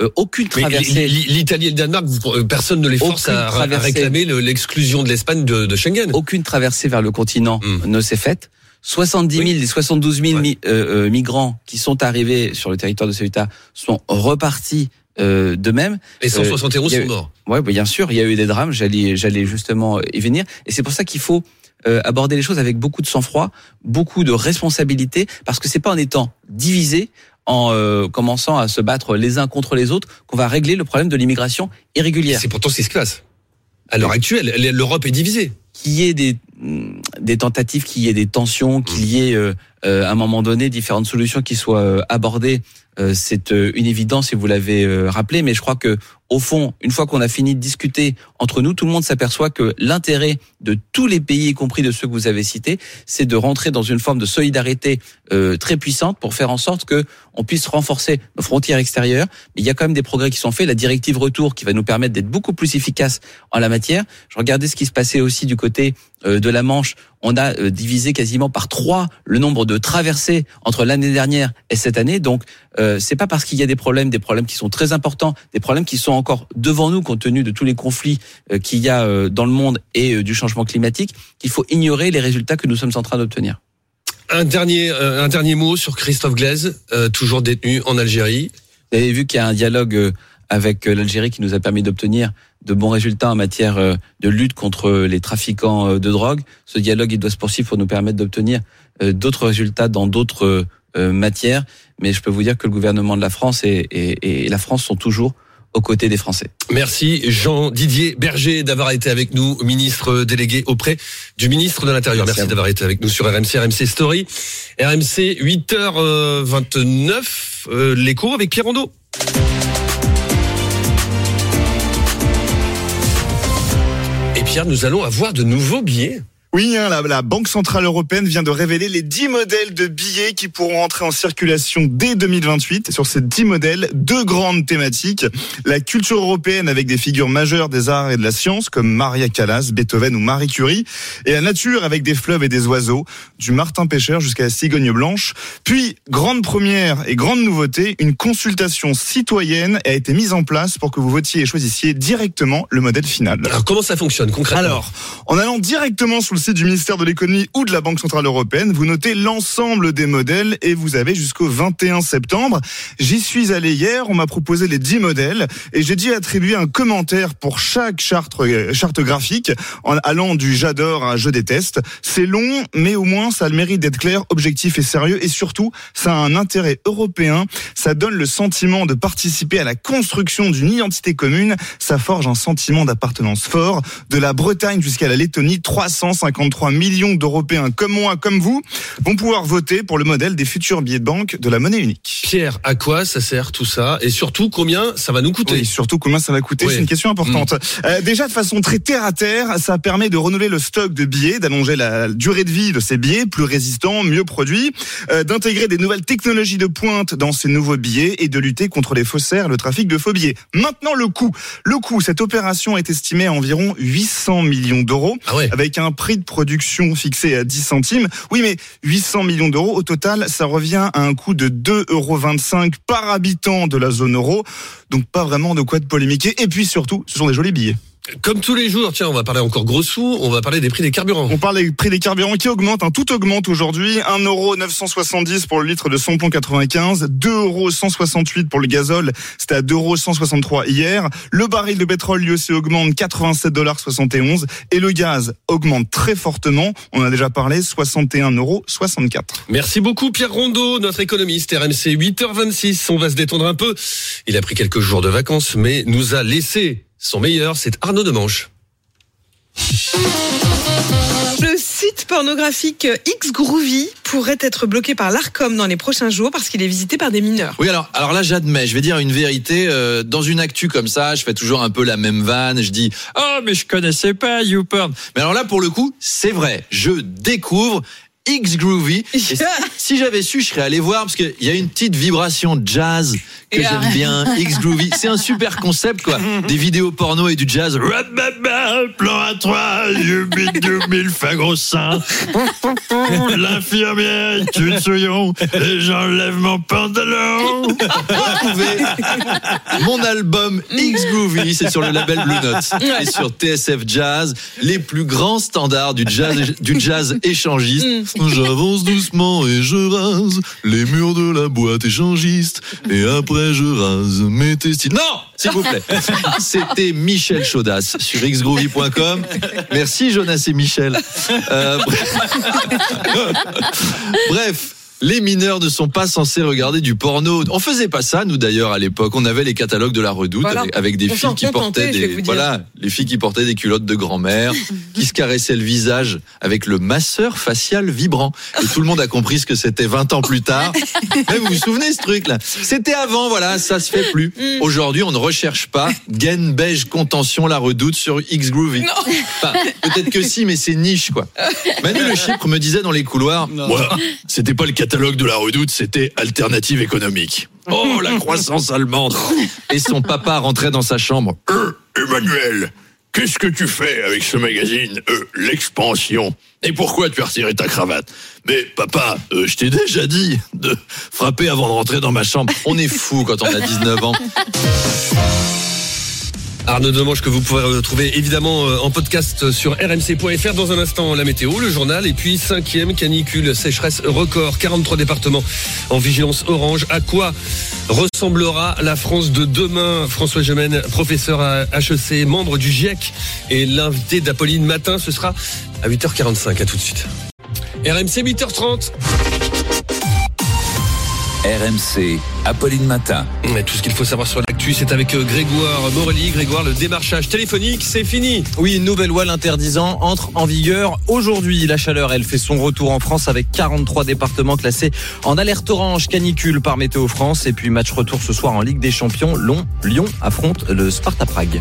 aucune traversée. L'Italie et le Danemark, personne ne les force à réclamer l'exclusion de l'Espagne de Schengen. Aucune traversée vers le continent ne s'est faite. 70 000 des 72 000 migrants qui sont arrivés sur le territoire de Ceuta sont repartis d'eux-mêmes. Et 171 sont morts. Oui, bien sûr, il y a eu des drames, j'allais justement y venir. Et c'est pour ça qu'il faut aborder les choses avec beaucoup de sang-froid, beaucoup de responsabilité, parce que c'est pas en étant divisé, en commençant à se battre les uns contre les autres, qu'on va régler le problème de l'immigration irrégulière. C'est pourtant ce qui se passe. À l'heure actuelle, l'Europe est divisée. Qu'il y ait des tentatives, qu'il y ait des tensions, qu'il y ait à un moment donné différentes solutions qui soient abordées, c'est une évidence et vous l'avez rappelé, mais je crois que au fond, une fois qu'on a fini de discuter entre nous, tout le monde s'aperçoit que l'intérêt de tous les pays, y compris de ceux que vous avez cités, c'est de rentrer dans une forme de solidarité très puissante pour faire en sorte que on puisse renforcer nos frontières extérieures. Mais il y a quand même des progrès qui sont faits. La directive retour qui va nous permettre d'être beaucoup plus efficace en la matière. Je regardais ce qui se passait aussi du côté de la Manche. On a divisé quasiment par 3 le nombre de traversées entre l'année dernière et cette année. Donc, c'est pas parce qu'il y a des problèmes qui sont très importants, des problèmes qui sont encore devant nous compte tenu de tous les conflits qu'il y a dans le monde et du changement climatique, qu'il faut ignorer les résultats que nous sommes en train d'obtenir. Un dernier mot sur Christophe Glaise, toujours détenu en Algérie. Vous avez vu qu'il y a un dialogue avec l'Algérie qui nous a permis d'obtenir de bons résultats en matière de lutte contre les trafiquants de drogue. Ce dialogue, il doit se poursuivre pour nous permettre d'obtenir d'autres résultats dans d'autres matières. Mais je peux vous dire que le gouvernement de la France et la France sont toujours aux côtés des Français. Merci Jean-Didier Berger d'avoir été avec nous, ministre délégué auprès du ministre de l'Intérieur. Merci d'avoir été avec nous sur RMC Story. RMC 8h29, l'écho avec Pierre Rondeau. Et Pierre, nous allons avoir de nouveaux billets. Oui, la Banque Centrale Européenne vient de révéler les 10 modèles de billets qui pourront entrer en circulation dès 2028. Et sur ces 10 modèles, 2 grandes thématiques. La culture européenne avec des figures majeures des arts et de la science comme Maria Callas, Beethoven ou Marie Curie. Et la nature avec des fleuves et des oiseaux, du martin pêcheur jusqu'à la cigogne blanche. Puis, grande première et grande nouveauté, une consultation citoyenne a été mise en place pour que vous votiez et choisissiez directement le modèle final. Alors, comment ça fonctionne concrètement ? Alors, en allant directement sur le site du ministère de l'économie ou de la Banque Centrale Européenne, vous notez l'ensemble des modèles et vous avez jusqu'au 21 septembre. J'y suis allé hier, on m'a proposé les 10 modèles et j'ai dû attribuer un commentaire pour chaque charte graphique en allant du j'adore à je déteste. C'est long, mais au moins ça a le mérite d'être clair, objectif et sérieux et surtout, ça a un intérêt européen. Ça donne le sentiment de participer à la construction d'une identité commune. Ça forge un sentiment d'appartenance fort. De la Bretagne jusqu'à la Lettonie, 353 millions d'Européens comme moi, comme vous, vont pouvoir voter pour le modèle des futurs billets de banque de la monnaie unique. Pierre, à quoi ça sert tout ça ? Et surtout, combien ça va nous coûter ? Oui, surtout combien ça va coûter, oui. C'est une question importante. Déjà, de façon très terre à terre, ça permet de renouveler le stock de billets, d'allonger la durée de vie de ces billets, plus résistants, mieux produits, d'intégrer des nouvelles technologies de pointe dans ces nouveaux billets et de lutter contre les faussaires, le trafic de faux billets. Maintenant, le coût, cette opération est estimée à environ 800 millions d'euros, avec un prix de production fixé à 10 centimes. Oui, mais 800 millions d'euros, au total, ça revient à un coût de 2,25 € par habitant de la zone euro. Donc pas vraiment de quoi de polémiquer. Et puis surtout, ce sont des jolis billets. Comme tous les jours, tiens, on va parler encore gros sous, on va parler des prix des carburants. On parle des prix des carburants qui augmentent, tout augmente aujourd'hui. 1,970 € pour le litre de samplon 95, 2,168 € pour le gazole, c'était à 2,163 € hier. Le baril de pétrole lui aussi augmente, 87,71 $, et le gaz augmente très fortement, on en a déjà parlé, 61,64 €. Merci beaucoup Pierre Rondeau, notre économiste. RMC 8h26, on va se détendre un peu. Il a pris quelques jours de vacances, mais nous a laissé son meilleur, c'est Arnaud Demanche. Le site pornographique Xgroovy pourrait être bloqué par l'Arcom dans les prochains jours parce qu'il est visité par des mineurs. Oui, alors là, j'admets, je vais dire une vérité. Dans une actu comme ça, je fais toujours un peu la même vanne. Je dis « Oh, mais je connaissais pas YouPorn ». Mais alors là, pour le coup, c'est vrai. Je découvre Xgroovy. Et si j'avais su, je serais allé voir parce qu'il y a une petite vibration jazz que j'aime bien, X-Groovy. C'est un super concept, quoi. Des vidéos porno et du jazz. Plan à 3, mille fa gros sein. L'infirmière est une souillon et j'enlève mon pantalon. Retrouvez mon album X-Groovy, c'est sur le label Blue Note et sur TSF Jazz, les plus grands standards du jazz échangiste. J'avance doucement et je rase les murs de la boîte échangiste et après je rase mes testicules. Non, s'il vous plaît. C'était Michel Chaudas sur xgroovy.com. Merci Jonas et Michel. Bref. Les mineurs ne sont pas censés regarder du porno. On faisait pas ça, nous d'ailleurs, à l'époque. On avait les catalogues de la Redoute avec des filles qui portaient les filles qui portaient des culottes de grand-mère, qui se caressaient le visage avec le masseur facial vibrant. Et tout le monde a compris ce que c'était 20 ans plus tard. Mais vous vous souvenez ce truc-là? C'était avant, voilà, ça se fait plus. Aujourd'hui, on ne recherche pas gaine beige contention la Redoute sur X-Groovy. Enfin, peut-être que si, mais c'est niche, quoi. Manu Le Chypre me disait dans les couloirs, c'était pas le catalogue de la Redoute, c'était Alternative économique. Oh, la croissance allemande. Et son papa rentrait dans sa chambre. Emmanuel, qu'est-ce que tu fais avec ce magazine, L'Expansion? Et pourquoi tu as retiré ta cravate? Mais papa, je t'ai déjà dit de frapper avant de rentrer dans ma chambre. On est fou quand on a 19 ans. Arnaud Demange que vous pourrez retrouver évidemment en podcast sur rmc.fr. Dans un instant, la météo, le journal et puis 5e canicule, sécheresse record, 43 départements en vigilance orange. À quoi ressemblera la France de demain? François Gemène, professeur à HEC, membre du GIEC et l'invité d'Apolline Matin, ce sera à 8h45. À tout de suite. RMC 8h30. RMC, Apolline Matin. Et tout ce qu'il faut savoir sur l'actu, c'est avec Grégoire Morelli. Grégoire, le démarchage téléphonique, c'est fini. Oui, une nouvelle loi l'interdisant entre en vigueur aujourd'hui. La chaleur, elle fait son retour en France avec 43 départements classés en alerte orange canicule par Météo France. Et puis match retour ce soir en Ligue des Champions. Lyon affronte le Sparta Prague.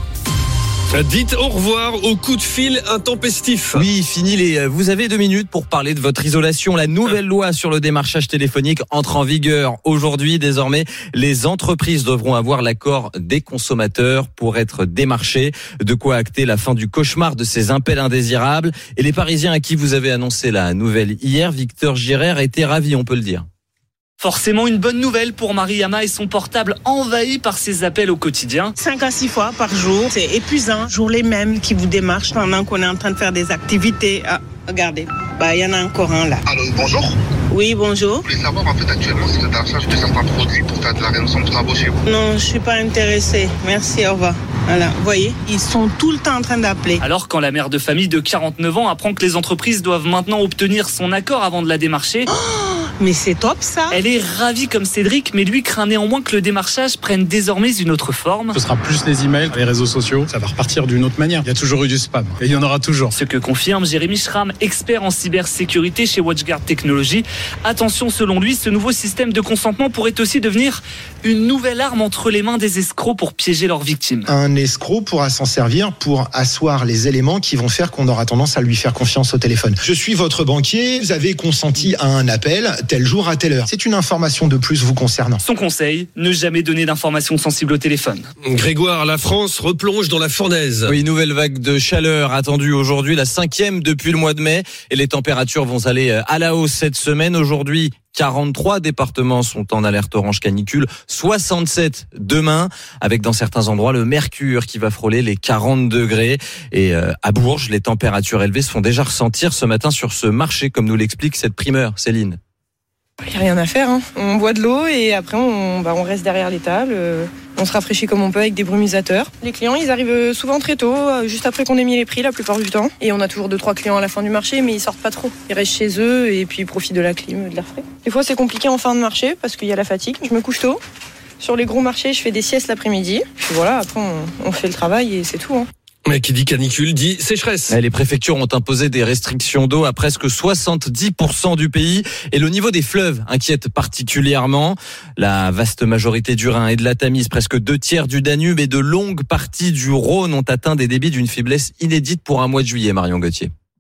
Dites au revoir au coup de fil intempestif. Oui, fini vous avez 2 minutes pour parler de votre isolation. La nouvelle loi sur le démarchage téléphonique entre en vigueur aujourd'hui. Désormais, les entreprises devront avoir l'accord des consommateurs pour être démarchés. De quoi acter la fin du cauchemar de ces appels indésirables. Et les Parisiens à qui vous avez annoncé la nouvelle hier, Victor Girard, étaient ravis, on peut le dire. Forcément une bonne nouvelle pour Mariama et son portable envahi par ces appels au quotidien. 5 à 6 fois par jour, c'est épuisant. Toujours les mêmes qui vous démarchent pendant qu'on est en train de faire des activités. Ah, regardez, il y en a encore un là. Allô, bonjour. Oui, bonjour. Je voulais savoir en fait actuellement si le démarchage peut être un produit pour faire de la rénovation de travaux chez vous. Non, je suis pas intéressée. Merci, au revoir. Voilà, vous voyez, ils sont tout le temps en train d'appeler. Alors quand la mère de famille de 49 ans apprend que les entreprises doivent maintenant obtenir son accord avant de la démarcher... Mais c'est top ça. Elle est ravie comme Cédric, mais lui craint néanmoins que le démarchage prenne désormais une autre forme. Ce sera plus les emails, les réseaux sociaux, ça va repartir d'une autre manière. Il y a toujours eu du spam et il y en aura toujours. Ce que confirme Jérémy Schramm, expert en cybersécurité chez WatchGuard Technologies. Attention, selon lui, ce nouveau système de consentement pourrait aussi devenir une nouvelle arme entre les mains des escrocs pour piéger leurs victimes. Un escroc pourra s'en servir pour asseoir les éléments qui vont faire qu'on aura tendance à lui faire confiance au téléphone. Je suis votre banquier, vous avez consenti à un appel tel jour à telle heure. C'est une information de plus vous concernant. Son conseil, ne jamais donner d'informations sensibles au téléphone. Grégoire, la France replonge dans la fournaise. Oui, nouvelle vague de chaleur attendue aujourd'hui, la 5e depuis le mois de mai. Et les températures vont aller à la hausse cette semaine. Aujourd'hui, 43 départements sont en alerte orange canicule, 67 demain, avec dans certains endroits le mercure qui va frôler les 40 degrés. Et à Bourges, les températures élevées se font déjà ressentir ce matin sur ce marché, comme nous l'explique cette primeur, Céline. Il n'y a rien à faire, hein. On boit de l'eau et après on reste derrière les tables, on se rafraîchit comme on peut avec des brumisateurs. Les clients ils arrivent souvent très tôt, juste après qu'on ait mis les prix la plupart du temps. Et on a toujours 2-3 clients à la fin du marché mais ils sortent pas trop. Ils restent chez eux et puis ils profitent de la clim, de l'air frais. Des fois c'est compliqué en fin de marché parce qu'il y a la fatigue, je me couche tôt. Sur les gros marchés je fais des siestes l'après-midi. Puis voilà, après on fait le travail et c'est tout, hein. Mais qui dit canicule dit sécheresse. Les préfectures ont imposé des restrictions d'eau à presque 70% du pays et le niveau des fleuves inquiète particulièrement. La vaste majorité du Rhin et de la Tamise, presque 2/3 du Danube et de longues parties du Rhône ont atteint des débits d'une faiblesse inédite pour un mois de juillet, Marion Gauthier.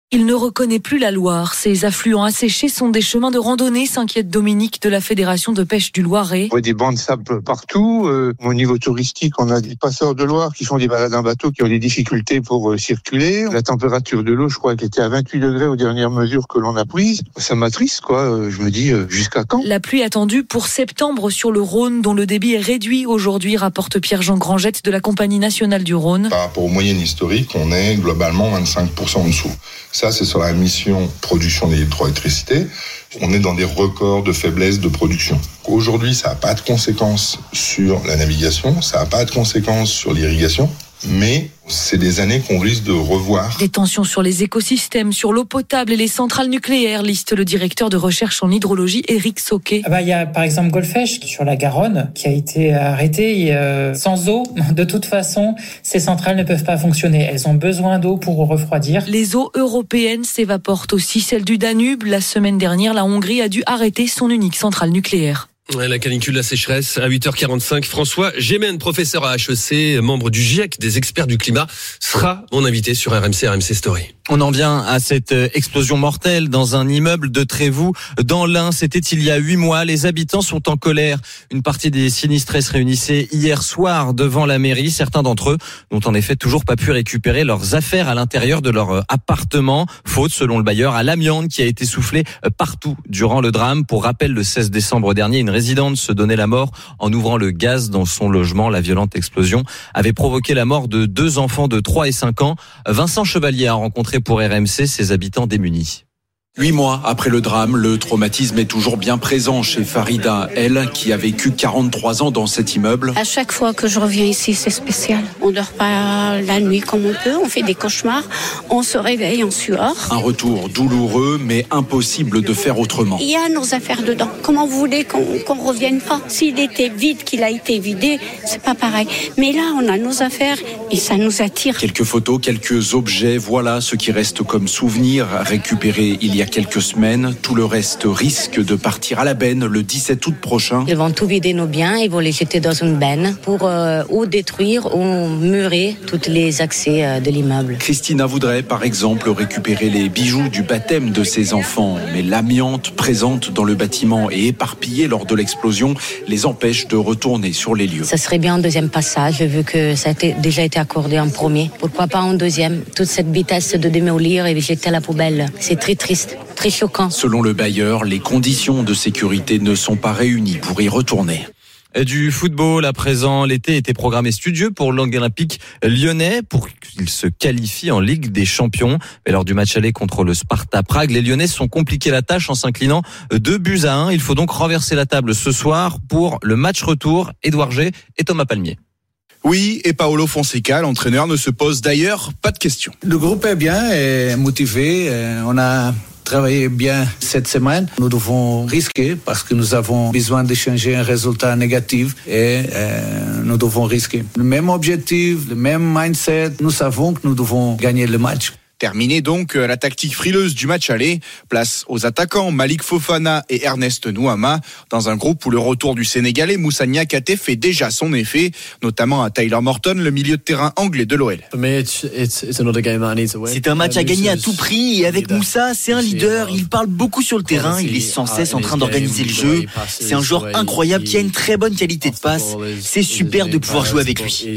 Il ne reconnaît plus la Loire. Ces affluents asséchés sont des chemins de randonnée, s'inquiète Dominique de la Fédération de pêche du Loiret. On voit des bancs de sable partout. Au niveau touristique, on a des passeurs de Loire qui font des balades en bateau qui ont des difficultés pour circuler. La température de l'eau, je crois qu'elle était à 28 degrés aux dernières mesures que l'on a prises. Ça m'attriste, quoi. Je me dis, jusqu'à quand ? La pluie attendue pour septembre sur le Rhône, dont le débit est réduit aujourd'hui, rapporte Pierre-Jean Grangette de la Compagnie nationale du Rhône. Par rapport aux moyennes historiques, on est globalement 25% en dessous. Ça, c'est sur la mission production d'électroélectricité. On est dans des records de faiblesse de production. Aujourd'hui, ça n'a pas de conséquences sur la navigation, ça n'a pas de conséquences sur l'irrigation, mais c'est des années qu'on risque de revoir. Des tensions sur les écosystèmes, sur l'eau potable et les centrales nucléaires, liste le directeur de recherche en hydrologie, Éric Sauquet. Il y a par exemple Golfech sur la Garonne qui a été arrêté. Sans eau, de toute façon, ces centrales ne peuvent pas fonctionner. Elles ont besoin d'eau pour refroidir. Les eaux européennes s'évaporent aussi, celles du Danube. La semaine dernière, la Hongrie a dû arrêter son unique centrale nucléaire. La canicule, la sécheresse, à 8h45. François Gémen, professeur à HEC, membre du GIEC des experts du climat, sera mon invité sur RMC Story. On en vient à cette explosion mortelle dans un immeuble de Trévoux dans l'Ain. C'était il y a 8 mois. Les habitants sont en colère. Une partie des sinistrés se réunissaient hier soir devant la mairie. Certains d'entre eux n'ont en effet toujours pas pu récupérer leurs affaires à l'intérieur de leur appartement. Faute, selon le bailleur, à l'amiante qui a été soufflé partout durant le drame. Pour rappel, le 16 décembre dernier, une résidente se donnait la mort en ouvrant le gaz dans son logement. La violente explosion avait provoqué la mort de 2 enfants de 3 et 5 ans. Vincent Chevalier a rencontré pour RMC ses habitants démunis. 8 mois après le drame, le traumatisme est toujours bien présent chez Farida, elle qui a vécu 43 ans dans cet immeuble. À chaque fois que je reviens ici, c'est spécial. On dort pas la nuit comme on peut, on fait des cauchemars, on se réveille en sueur. Un retour douloureux, mais impossible de faire autrement. Il y a nos affaires dedans. Comment vous voulez qu'on revienne pas ? S'il était vide, qu'il a été vidé, c'est pas pareil. Mais là, on a nos affaires et ça nous attire. Quelques photos, quelques objets, voilà ce qui reste comme souvenir récupéré il y a quelques semaines. Tout le reste risque de partir à la benne le 17 août prochain. Ils vont tout vider nos biens, ils vont les jeter dans une benne pour ou détruire ou murer tous les accès de l'immeuble. Christina voudrait par exemple récupérer les bijoux du baptême de ses enfants, mais l'amiante présente dans le bâtiment et éparpillée lors de l'explosion les empêche de retourner sur les lieux. Ça serait bien un deuxième passage, vu que ça a déjà été accordé en premier. Pourquoi pas un deuxième ? Toute cette vitesse de démolir et jeter à la poubelle, c'est très triste. Très choquant. Selon le bailleur, les conditions de sécurité ne sont pas réunies pour y retourner. Du football à présent, l'été était programmé studieux pour l'Olympique lyonnais pour qu'il se qualifie en Ligue des Champions. Mais lors du match aller contre le Sparta Prague, les Lyonnais se sont compliqué la tâche en s'inclinant 2-1. Il faut donc renverser la table ce soir pour le match retour. Édouard G et Thomas Palmier. Oui, et Paolo Fonseca, l'entraîneur, ne se pose d'ailleurs pas de questions. Le groupe est bien et motivé. On a travaillé bien cette semaine. Nous devons risquer parce que nous avons besoin de changer un résultat négatif et nous devons risquer. Le même objectif, le même mindset. Nous savons que nous devons gagner le match. Terminé donc la tactique frileuse du match aller. Place aux attaquants Malik Fofana et Ernest Nouama dans un groupe où le retour du Sénégalais Moussa Niakhaté fait déjà son effet, notamment à Tyler Morton, le milieu de terrain anglais de l'OL. C'est un match à gagner à tout prix et avec Moussa, c'est un leader, il parle beaucoup sur le terrain, il est sans cesse en train d'organiser le jeu. C'est un joueur incroyable qui a une très bonne qualité de passe. C'est super de pouvoir jouer avec lui.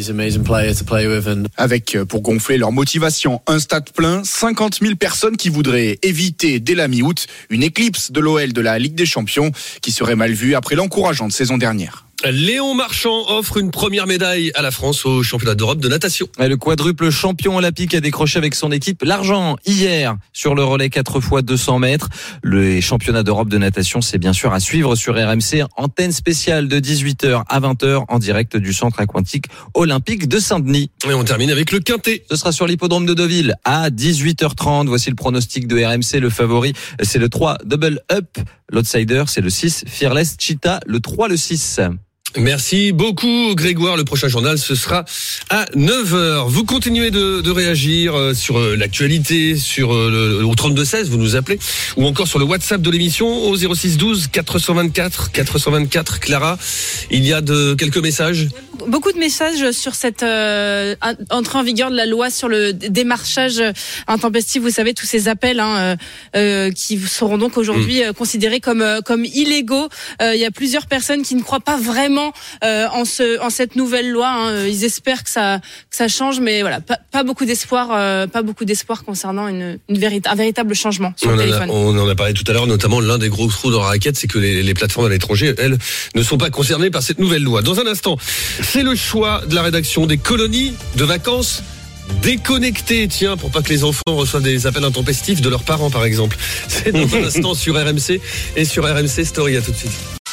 Avec, pour gonfler leur motivation, un stade plein, 50 000 personnes qui voudraient éviter dès la mi-août une éclipse de l'OL de la Ligue des Champions qui serait mal vue après l'encourageante saison dernière. Léon Marchand offre une première médaille à la France au championnat d'Europe de natation. Le quadruple champion olympique a décroché avec son équipe l'argent hier sur le relais 4x200 mètres. Le championnat d'Europe de natation, c'est bien sûr à suivre sur RMC, antenne spéciale de 18h à 20h en direct du centre aquatique olympique de Saint-Denis. Et on termine avec le quintet. Ce sera sur l'hippodrome de Deauville à 18h30. Voici le pronostic de RMC. Le favori, c'est le 3 Double Up. L'outsider, c'est le 6 Fearless Cheetah. Le 3, le 6. Merci beaucoup Grégoire. Le prochain journal, ce sera à 9h. Vous continuez de réagir sur l'actualité, sur au 32-16, vous nous appelez, ou encore sur le WhatsApp de l'émission au 06 12 424 424. Clara, il y a quelques messages. beaucoup de messages sur cette entrée en vigueur de la loi sur le démarchage intempestif. Vous savez, tous ces appels qui seront donc aujourd'hui considérés comme illégaux. Il y a plusieurs personnes qui ne croient pas vraiment en cette nouvelle loi. Ils espèrent que ça change, mais voilà, pas beaucoup d'espoir concernant un véritable changement sur le téléphone. On en a parlé tout à l'heure, notamment l'un des gros trous dans la raquette, c'est que les plateformes à l'étranger, elles, ne sont pas concernées par cette nouvelle loi. Dans un instant, c'est le choix de la rédaction des colonies de vacances déconnectées, tiens, pour pas que les enfants reçoivent des appels intempestifs de leurs parents, par exemple. C'est dans un instant sur RMC et sur RMC Story. À tout de suite.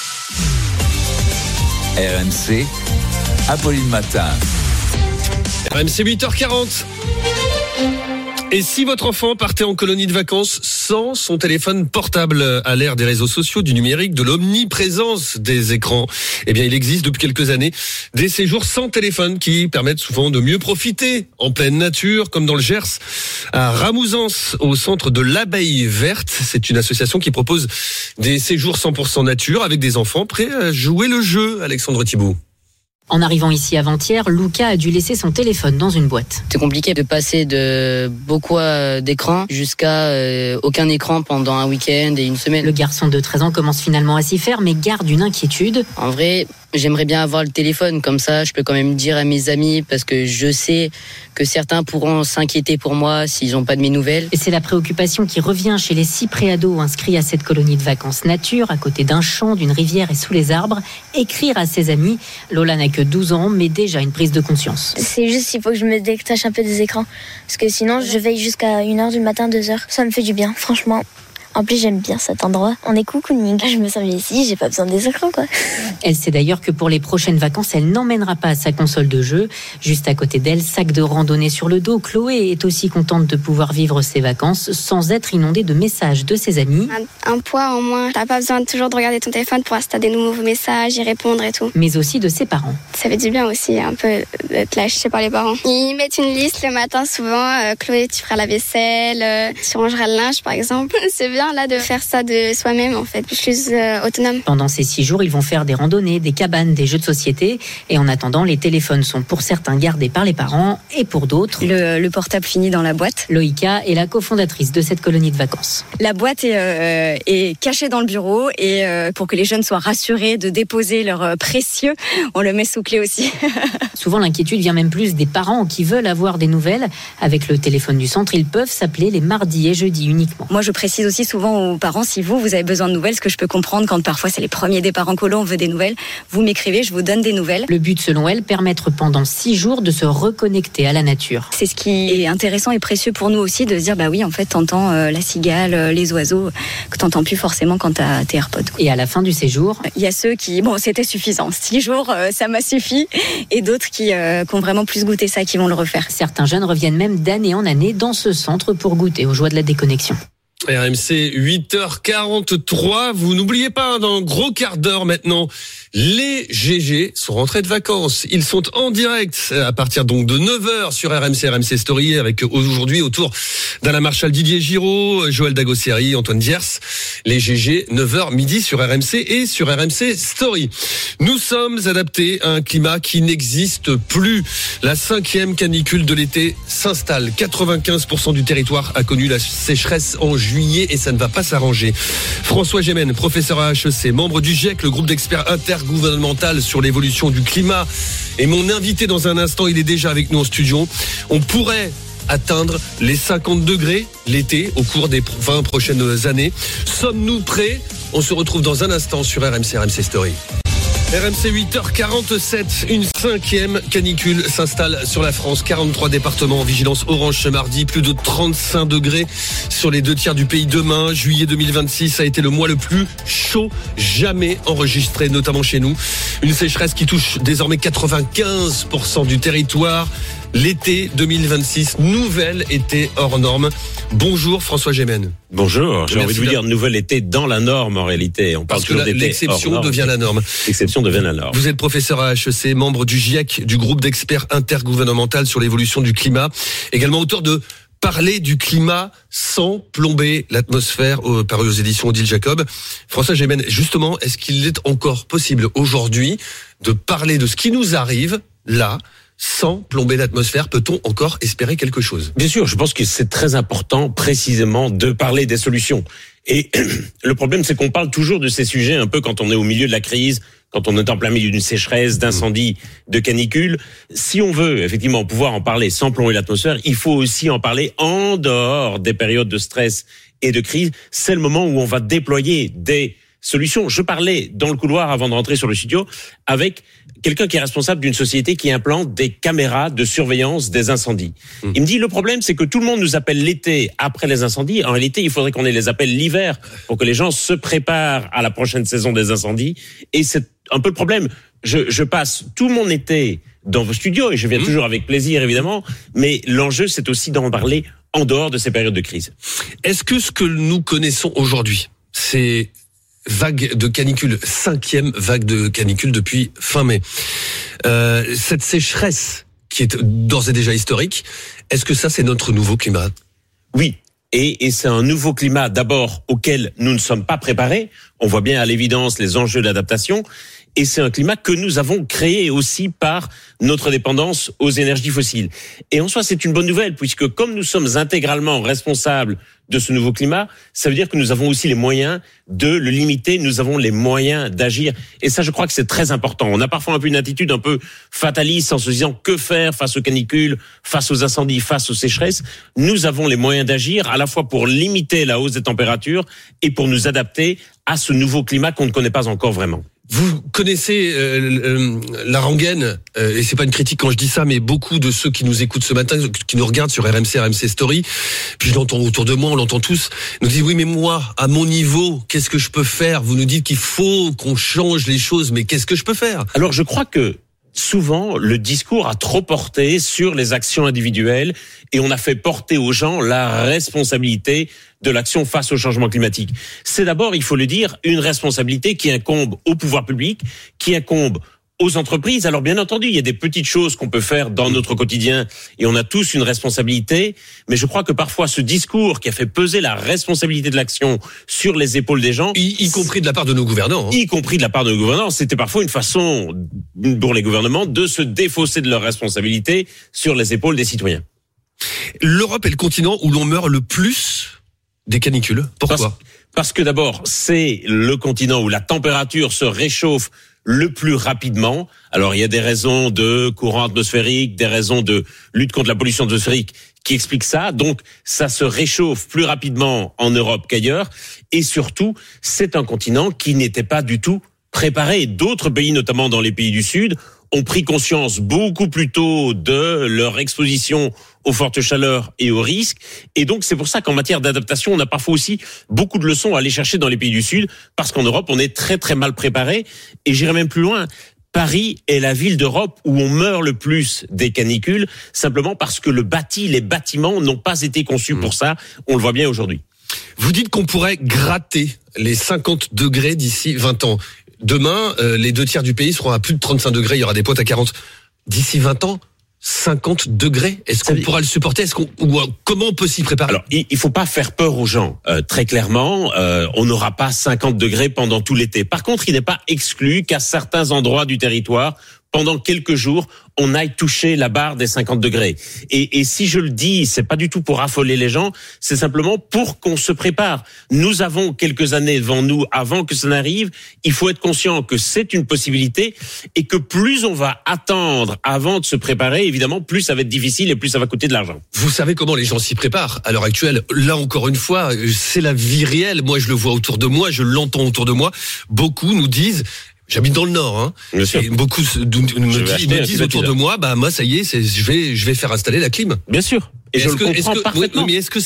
RMC, Apolline Matin. RMC 8h40. Et si votre enfant partait en colonie de vacances sans son téléphone portable à l'ère des réseaux sociaux, du numérique, de l'omniprésence des écrans, eh bien, il existe depuis quelques années des séjours sans téléphone qui permettent souvent de mieux profiter en pleine nature, comme dans le Gers, à Ramouzens, au centre de l'Abeille Verte. C'est une association qui propose des séjours 100% nature avec des enfants prêts à jouer le jeu. Alexandre Thibault. En arrivant ici avant-hier, Luca a dû laisser son téléphone dans une boîte. C'est compliqué de passer de beaucoup d'écrans jusqu'à aucun écran pendant un week-end et une semaine. Le garçon de 13 ans commence finalement à s'y faire, mais garde une inquiétude. En vrai, j'aimerais bien avoir le téléphone, comme ça je peux quand même dire à mes amis, parce que je sais que certains pourront s'inquiéter pour moi s'ils n'ont pas de mes nouvelles. Et c'est la préoccupation qui revient chez les 6 préados inscrits à cette colonie de vacances nature, à côté d'un champ, d'une rivière et sous les arbres. Écrire à ses amis. Lola n'a que 12 ans, mais déjà une prise de conscience. C'est juste qu'il faut que je me détache un peu des écrans, parce que sinon je veille jusqu'à 1h du matin, 2h. Ça me fait du bien, franchement. En plus, j'aime bien cet endroit. On est cocooning. Je me sens bien ici, j'ai pas besoin des écrans, quoi. Elle sait d'ailleurs que pour les prochaines vacances, elle n'emmènera pas sa console de jeu. Juste à côté d'elle, sac de randonnée sur le dos, Chloé est aussi contente de pouvoir vivre ses vacances sans être inondée de messages de ses amis. Un poids en moins. T'as pas besoin de toujours de regarder ton téléphone pour voir si t'as des nouveaux messages, y répondre et tout. Mais aussi de ses parents. Ça fait du bien aussi, un peu d'être lâché par les parents. Ils mettent une liste le matin souvent. Chloé, tu feras la vaisselle, tu rangeras le linge, par exemple. C'est bien là de faire ça de soi-même en fait, plus autonome. Pendant ces 6 jours, ils vont faire des randonnées, des cabanes, des jeux de société. Et en attendant, les téléphones sont pour certains gardés par les parents et pour d'autres... Le portable finit dans la boîte. Loïka est la cofondatrice de cette colonie de vacances. La boîte est cachée dans le bureau et pour que les jeunes soient rassurés de déposer leurs précieux, on le met sous clé aussi. Souvent, l'inquiétude vient même plus des parents qui veulent avoir des nouvelles. Avec le téléphone du centre, ils peuvent s'appeler les mardis et jeudis uniquement. Moi, je précise aussi souvent aux parents, si vous avez besoin de nouvelles, ce que je peux comprendre quand parfois c'est les premiers départs en colo, on veut des nouvelles, vous m'écrivez, je vous donne des nouvelles. Le but, selon elle, permettre pendant 6 jours de se reconnecter à la nature. C'est ce qui est intéressant et précieux pour nous aussi, de se dire, bah oui, en fait, t'entends la cigale, les oiseaux, que t'entends plus forcément quand t'as tes AirPods. Et à la fin du séjour, il y a ceux qui, c'était suffisant. 6 jours, ça m'a suffi. Et d'autres qui ont vraiment plus goûté ça, qui vont le refaire. Certains jeunes reviennent même d'année en année dans ce centre pour goûter aux joies de la déconnexion. RMC 8h43, vous n'oubliez pas, dans un gros quart d'heure maintenant, les GG sont rentrés de vacances. Ils sont en direct à partir donc de 9h sur RMC Story avec aujourd'hui autour d'Alain Marchal, Didier Giraud, Joël Dagosseri, Antoine Diers. Les GG 9h midi sur RMC et sur RMC Story. Nous sommes adaptés à un climat qui n'existe plus. La 5e canicule de l'été s'installe. 95% du territoire a connu la sécheresse en juillet et ça ne va pas s'arranger. François Gémen, professeur à HEC, membre du GIEC, le groupe d'experts intergouvernemental sur l'évolution du climat, et mon invité dans un instant, il est déjà avec nous en studio. On pourrait atteindre les 50 degrés l'été au cours des 20 prochaines années. Sommes-nous prêts? On se retrouve dans un instant sur RMC Story. RMC 8h47, une 5e canicule s'installe sur la France. 43 départements en vigilance orange ce mardi, plus de 35 degrés sur les 2 tiers du pays demain. Juillet 2026 a été le mois le plus chaud jamais enregistré, notamment chez nous. Une sécheresse qui touche désormais 95% du territoire. L'été 2026, nouvel été hors norme. Bonjour François Gémen. Bonjour, j'ai envie de vous dire nouvel été dans la norme en réalité. On parle toujours d'été. L'exception devient la norme. L'exception devient la norme. Vous êtes professeur à HEC, membre du GIEC, du groupe d'experts intergouvernemental sur l'évolution du climat, également auteur de parler du climat sans plomber l'atmosphère, paru aux éditions Odile Jacob. François Gémen, justement, est-ce qu'il est encore possible aujourd'hui de parler de ce qui nous arrive là, sans plomber l'atmosphère? Peut-on encore espérer quelque chose? Bien sûr, je pense que c'est très important précisément de parler des solutions. Et le problème, c'est qu'on parle toujours de ces sujets un peu quand on est au milieu de la crise, quand on est en plein milieu d'une sécheresse, d'incendie, de canicule. Si on veut effectivement pouvoir en parler sans plomber l'atmosphère, il faut aussi en parler en dehors des périodes de stress et de crise. C'est le moment où on va déployer des solutions. Je parlais dans le couloir avant de rentrer sur le studio avec quelqu'un qui est responsable d'une société qui implante des caméras de surveillance des incendies. Il me dit, le problème, c'est que tout le monde nous appelle l'été après les incendies. En réalité, il faudrait qu'on les appelle l'hiver pour que les gens se préparent à la prochaine saison des incendies. Et c'est un peu le problème. Je passe tout mon été dans vos studios et je viens toujours avec plaisir, évidemment. Mais l'enjeu, c'est aussi d'en parler en dehors de ces périodes de crise. Est-ce que ce que nous connaissons aujourd'hui, c'est vague de canicule, 5e vague de canicule depuis fin mai. Cette sécheresse qui est d'ores et déjà historique, est-ce que ça c'est notre nouveau climat? Oui. Et c'est un nouveau climat d'abord auquel nous ne sommes pas préparés. On voit bien à l'évidence les enjeux d'adaptation. Et c'est un climat que nous avons créé aussi par notre dépendance aux énergies fossiles. Et en soi, c'est une bonne nouvelle, puisque comme nous sommes intégralement responsables de ce nouveau climat, ça veut dire que nous avons aussi les moyens de le limiter, nous avons les moyens d'agir. Et ça, je crois que c'est très important. On a parfois un peu une attitude un peu fataliste en se disant que faire face aux canicules, face aux incendies, face aux sécheresses. Nous avons les moyens d'agir à la fois pour limiter la hausse des températures et pour nous adapter à ce nouveau climat qu'on ne connaît pas encore vraiment. Vous connaissez la rengaine, et c'est pas une critique quand je dis ça, mais beaucoup de ceux qui nous écoutent ce matin, qui nous regardent sur RMC Story, puis je l'entends autour de moi, on l'entend tous, nous disent oui mais moi, à mon niveau, qu'est-ce que je peux faire? Vous nous dites qu'il faut qu'on change les choses, mais qu'est-ce que je peux faire? Alors je crois que souvent, le discours a trop porté sur les actions individuelles et on a fait porter aux gens la responsabilité de l'action face au changement climatique. C'est d'abord, il faut le dire, une responsabilité qui incombe au pouvoir public, qui incombe aux entreprises. Alors bien entendu, il y a des petites choses qu'on peut faire dans notre quotidien et on a tous une responsabilité, mais je crois que parfois ce discours qui a fait peser la responsabilité de l'action sur les épaules des gens, y compris de la part de nos gouvernants, y compris de la part de nos gouvernants, c'était parfois une façon pour les gouvernements de se défausser de leurs responsabilités sur les épaules des citoyens. L'Europe est le continent où l'on meurt le plus des canicules. Pourquoi? Parce que d'abord, c'est le continent où la température se réchauffe le plus rapidement. Alors, il y a des raisons de courant atmosphérique, des raisons de lutte contre la pollution atmosphérique qui expliquent ça. Donc, ça se réchauffe plus rapidement en Europe qu'ailleurs. Et surtout, c'est un continent qui n'était pas du tout préparé. D'autres pays, notamment dans les pays du Sud, ont pris conscience beaucoup plus tôt de leur exposition aux fortes chaleurs et aux risques. Et donc, c'est pour ça qu'en matière d'adaptation, on a parfois aussi beaucoup de leçons à aller chercher dans les pays du Sud, parce qu'en Europe, on est très, très mal préparé. Et j'irai même plus loin. Paris est la ville d'Europe où on meurt le plus des canicules, simplement parce que les bâtiments n'ont pas été conçus pour ça. On le voit bien aujourd'hui. Vous dites qu'on pourrait gratter les 50 degrés d'ici 20 ans. Demain, les 2 tiers du pays seront à plus de 35 degrés. Il y aura des pointes à 40. D'ici 20 ans, 50 degrés. Est-ce qu'on pourra le supporter? Comment on peut s'y préparer? Alors, il faut pas faire peur aux gens. Très clairement, on n'aura pas 50 degrés pendant tout l'été. Par contre, il n'est pas exclu qu'à certains endroits du territoire, pendant quelques jours, on aille toucher la barre des 50 degrés. Et si je le dis, c'est pas du tout pour affoler les gens, c'est simplement pour qu'on se prépare. Nous avons quelques années devant nous avant que ça n'arrive. Il faut être conscient que c'est une possibilité et que plus on va attendre avant de se préparer, évidemment, plus ça va être difficile et plus ça va coûter de l'argent. Vous savez comment les gens s'y préparent à l'heure actuelle? Là, encore une fois, c'est la vie réelle. Moi, je le vois autour de moi, je l'entends autour de moi. Beaucoup nous disent... J'habite dans le Nord, hein. Et beaucoup me disent autour de moi, bah moi ça y est, je vais faire installer la clim. Bien sûr. Et je le comprends parfaitement. Oui, mais est-ce que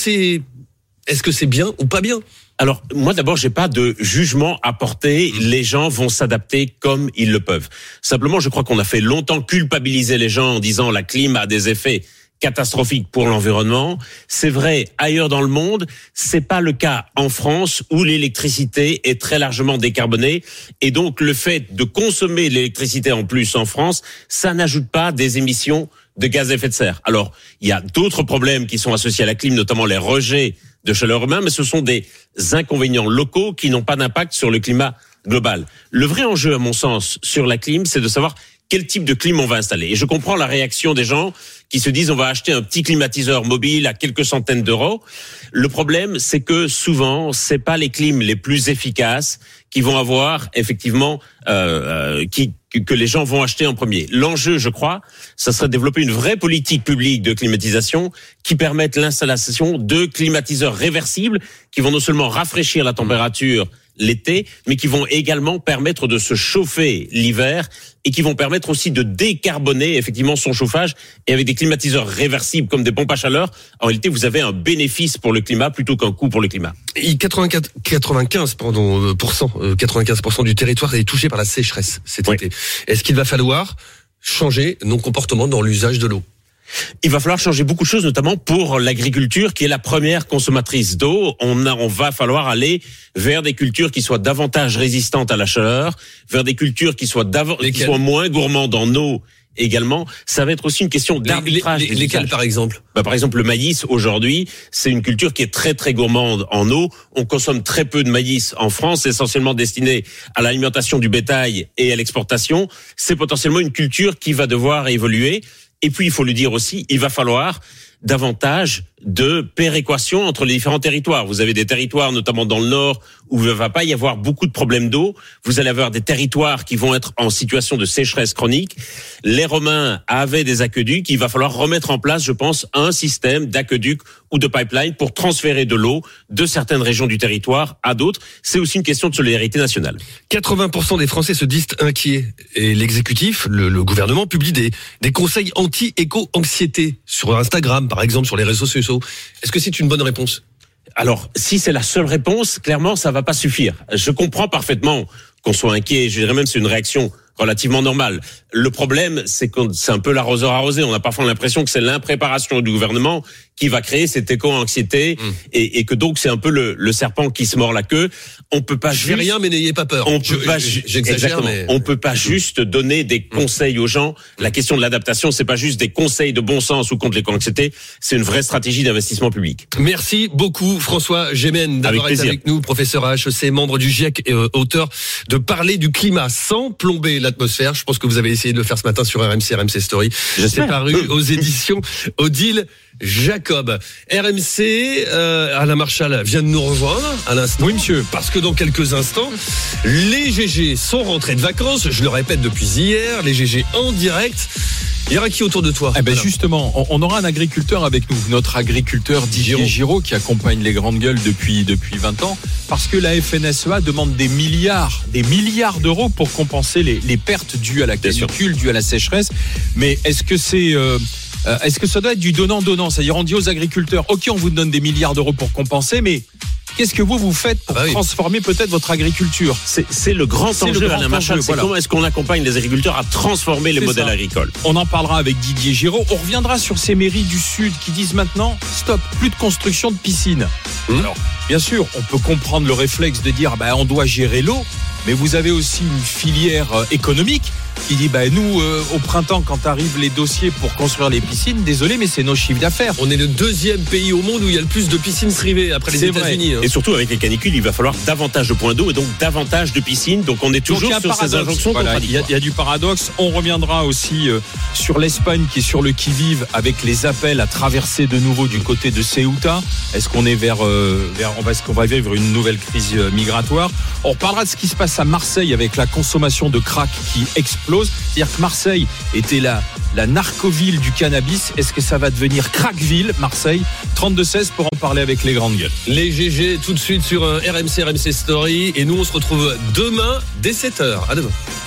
c'est bien ou pas bien? Alors, moi d'abord, j'ai pas de jugement à porter. Les gens vont s'adapter comme ils le peuvent. Simplement, je crois qu'on a fait longtemps culpabiliser les gens en disant la clim a des effets catastrophique pour l'environnement. C'est vrai ailleurs dans le monde, c'est pas le cas en France où l'électricité est très largement décarbonée et donc le fait de consommer l'électricité en plus en France, ça n'ajoute pas des émissions de gaz à effet de serre. Alors, il y a d'autres problèmes qui sont associés à la clim, notamment les rejets de chaleur humaine, mais ce sont des inconvénients locaux qui n'ont pas d'impact sur le climat global. Le vrai enjeu, à mon sens, sur la clim, c'est de savoir quel type de clim on va installer. Et je comprends la réaction des gens qui se disent on va acheter un petit climatiseur mobile à quelques centaines d'euros. Le problème, c'est que souvent, c'est pas les clims les plus efficaces qui vont avoir effectivement que les gens vont acheter en premier. L'enjeu, je crois, ça serait de développer une vraie politique publique de climatisation qui permette l'installation de climatiseurs réversibles qui vont non seulement rafraîchir la température l'été, mais qui vont également permettre de se chauffer l'hiver et qui vont permettre aussi de décarboner effectivement son chauffage. Et avec des climatiseurs réversibles comme des pompes à chaleur, en réalité, vous avez un bénéfice pour le climat plutôt qu'un coût pour le climat. Et 95% du territoire est touché par la sécheresse cet été. Est-ce qu'il va falloir changer nos comportements dans l'usage de l'eau ? Il va falloir changer beaucoup de choses, notamment pour l'agriculture, qui est la première consommatrice d'eau. On va falloir aller vers des cultures qui soient davantage résistantes à la chaleur, vers des cultures qui soient moins gourmandes en eau également. Ça va être aussi une question d'arbitrage. Lesquelles, par exemple ? Par exemple, le maïs, aujourd'hui, c'est une culture qui est très, très gourmande en eau. On consomme très peu de maïs en France, essentiellement destiné à l'alimentation du bétail et à l'exportation. C'est potentiellement une culture qui va devoir évoluer. Et puis, il faut le dire aussi, il va falloir davantage de péréquation entre les différents territoires. Vous avez des territoires, notamment dans le nord, où il ne va pas y avoir beaucoup de problèmes d'eau. Vous allez avoir des territoires qui vont être en situation de sécheresse chronique. Les Romains avaient des aqueducs. Il va falloir remettre en place, je pense, un système d'aqueducs ou de pipeline pour transférer de l'eau de certaines régions du territoire à d'autres. C'est aussi une question de solidarité nationale. 80% des Français se disent inquiets. Et l'exécutif, le gouvernement, publie des conseils anti-éco-anxiété sur Instagram, par exemple, sur les réseaux sociaux. Est-ce que c'est une bonne réponse ? Alors, si c'est la seule réponse, clairement, ça va pas suffire. Je comprends parfaitement qu'on soit inquiet. Je dirais même que c'est une réaction relativement normale. Le problème, c'est que c'est un peu l'arroseur arrosé. On a parfois l'impression que c'est l'impréparation du gouvernement qui va créer cette éco-anxiété et que donc c'est un peu le serpent qui se mord la queue. On peut pas. Je fais rien, mais n'ayez pas peur. J'exagère, mais on peut pas juste donner des conseils aux gens. La question de l'adaptation, c'est pas juste des conseils de bon sens ou contre l'éco-anxiété. C'est une vraie stratégie d'investissement public. Merci beaucoup, François Gémen, d'avoir été avec nous, professeur à HEC, membre du GIEC et auteur de Parler du climat sans plomber l'atmosphère. Je pense que vous avez essayé de le faire ce matin sur RMC Story. C'est paru aux éditions Odile Jacob. RMC, Alain Marchal vient de nous rejoindre à l'instant. Oui, monsieur. Parce que dans quelques instants, les GG sont rentrés de vacances. Je le répète depuis hier, les GG en direct. Il y aura qui autour de toi ? Justement, on aura un agriculteur avec nous, notre agriculteur Didier Giraud, qui accompagne les grandes gueules depuis 20 ans, parce que la FNSEA demande des milliards d'euros pour compenser les pertes dues à la canicule, dues à la sécheresse. Mais est-ce que ça doit être du donnant-donnant ? C'est-à-dire, on dit aux agriculteurs, OK, on vous donne des milliards d'euros pour compenser, mais qu'est-ce que vous faites pour transformer peut-être votre agriculture ? C'est le grand enjeu, Alain Marchal. C'est comment est-ce qu'on accompagne les agriculteurs à transformer les modèles agricoles ? On en parlera avec Didier Giraud. On reviendra sur ces mairies du Sud qui disent maintenant, stop, plus de construction de piscines. Alors, bien sûr, on peut comprendre le réflexe de dire, on doit gérer l'eau, mais vous avez aussi une filière économique qui dit nous au printemps, quand arrivent les dossiers pour construire les piscines, désolé, mais c'est nos chiffres d'affaires. On est le 2e pays au monde où il y a le plus de piscines privées après les États-Unis. Et surtout avec les canicules, il va falloir davantage de points d'eau et donc davantage de piscines. Donc on est toujours sur ces injonctions contradictoires. Il y a du paradoxe. On reviendra aussi sur l'Espagne qui est sur le qui-vive avec les appels à traverser de nouveau du côté de Ceuta. Est-ce qu'on est est-ce qu'on va vivre une nouvelle crise migratoire ? On reparlera de ce qui se passe à Marseille avec la consommation de crack qui explose. C'est-à-dire que Marseille était la narcoville du cannabis. Est-ce que ça va devenir crackville, Marseille ? 32-16 pour en parler avec les grandes gueules. Les GG tout de suite sur RMC Story. Et nous, on se retrouve demain dès 7h. À demain.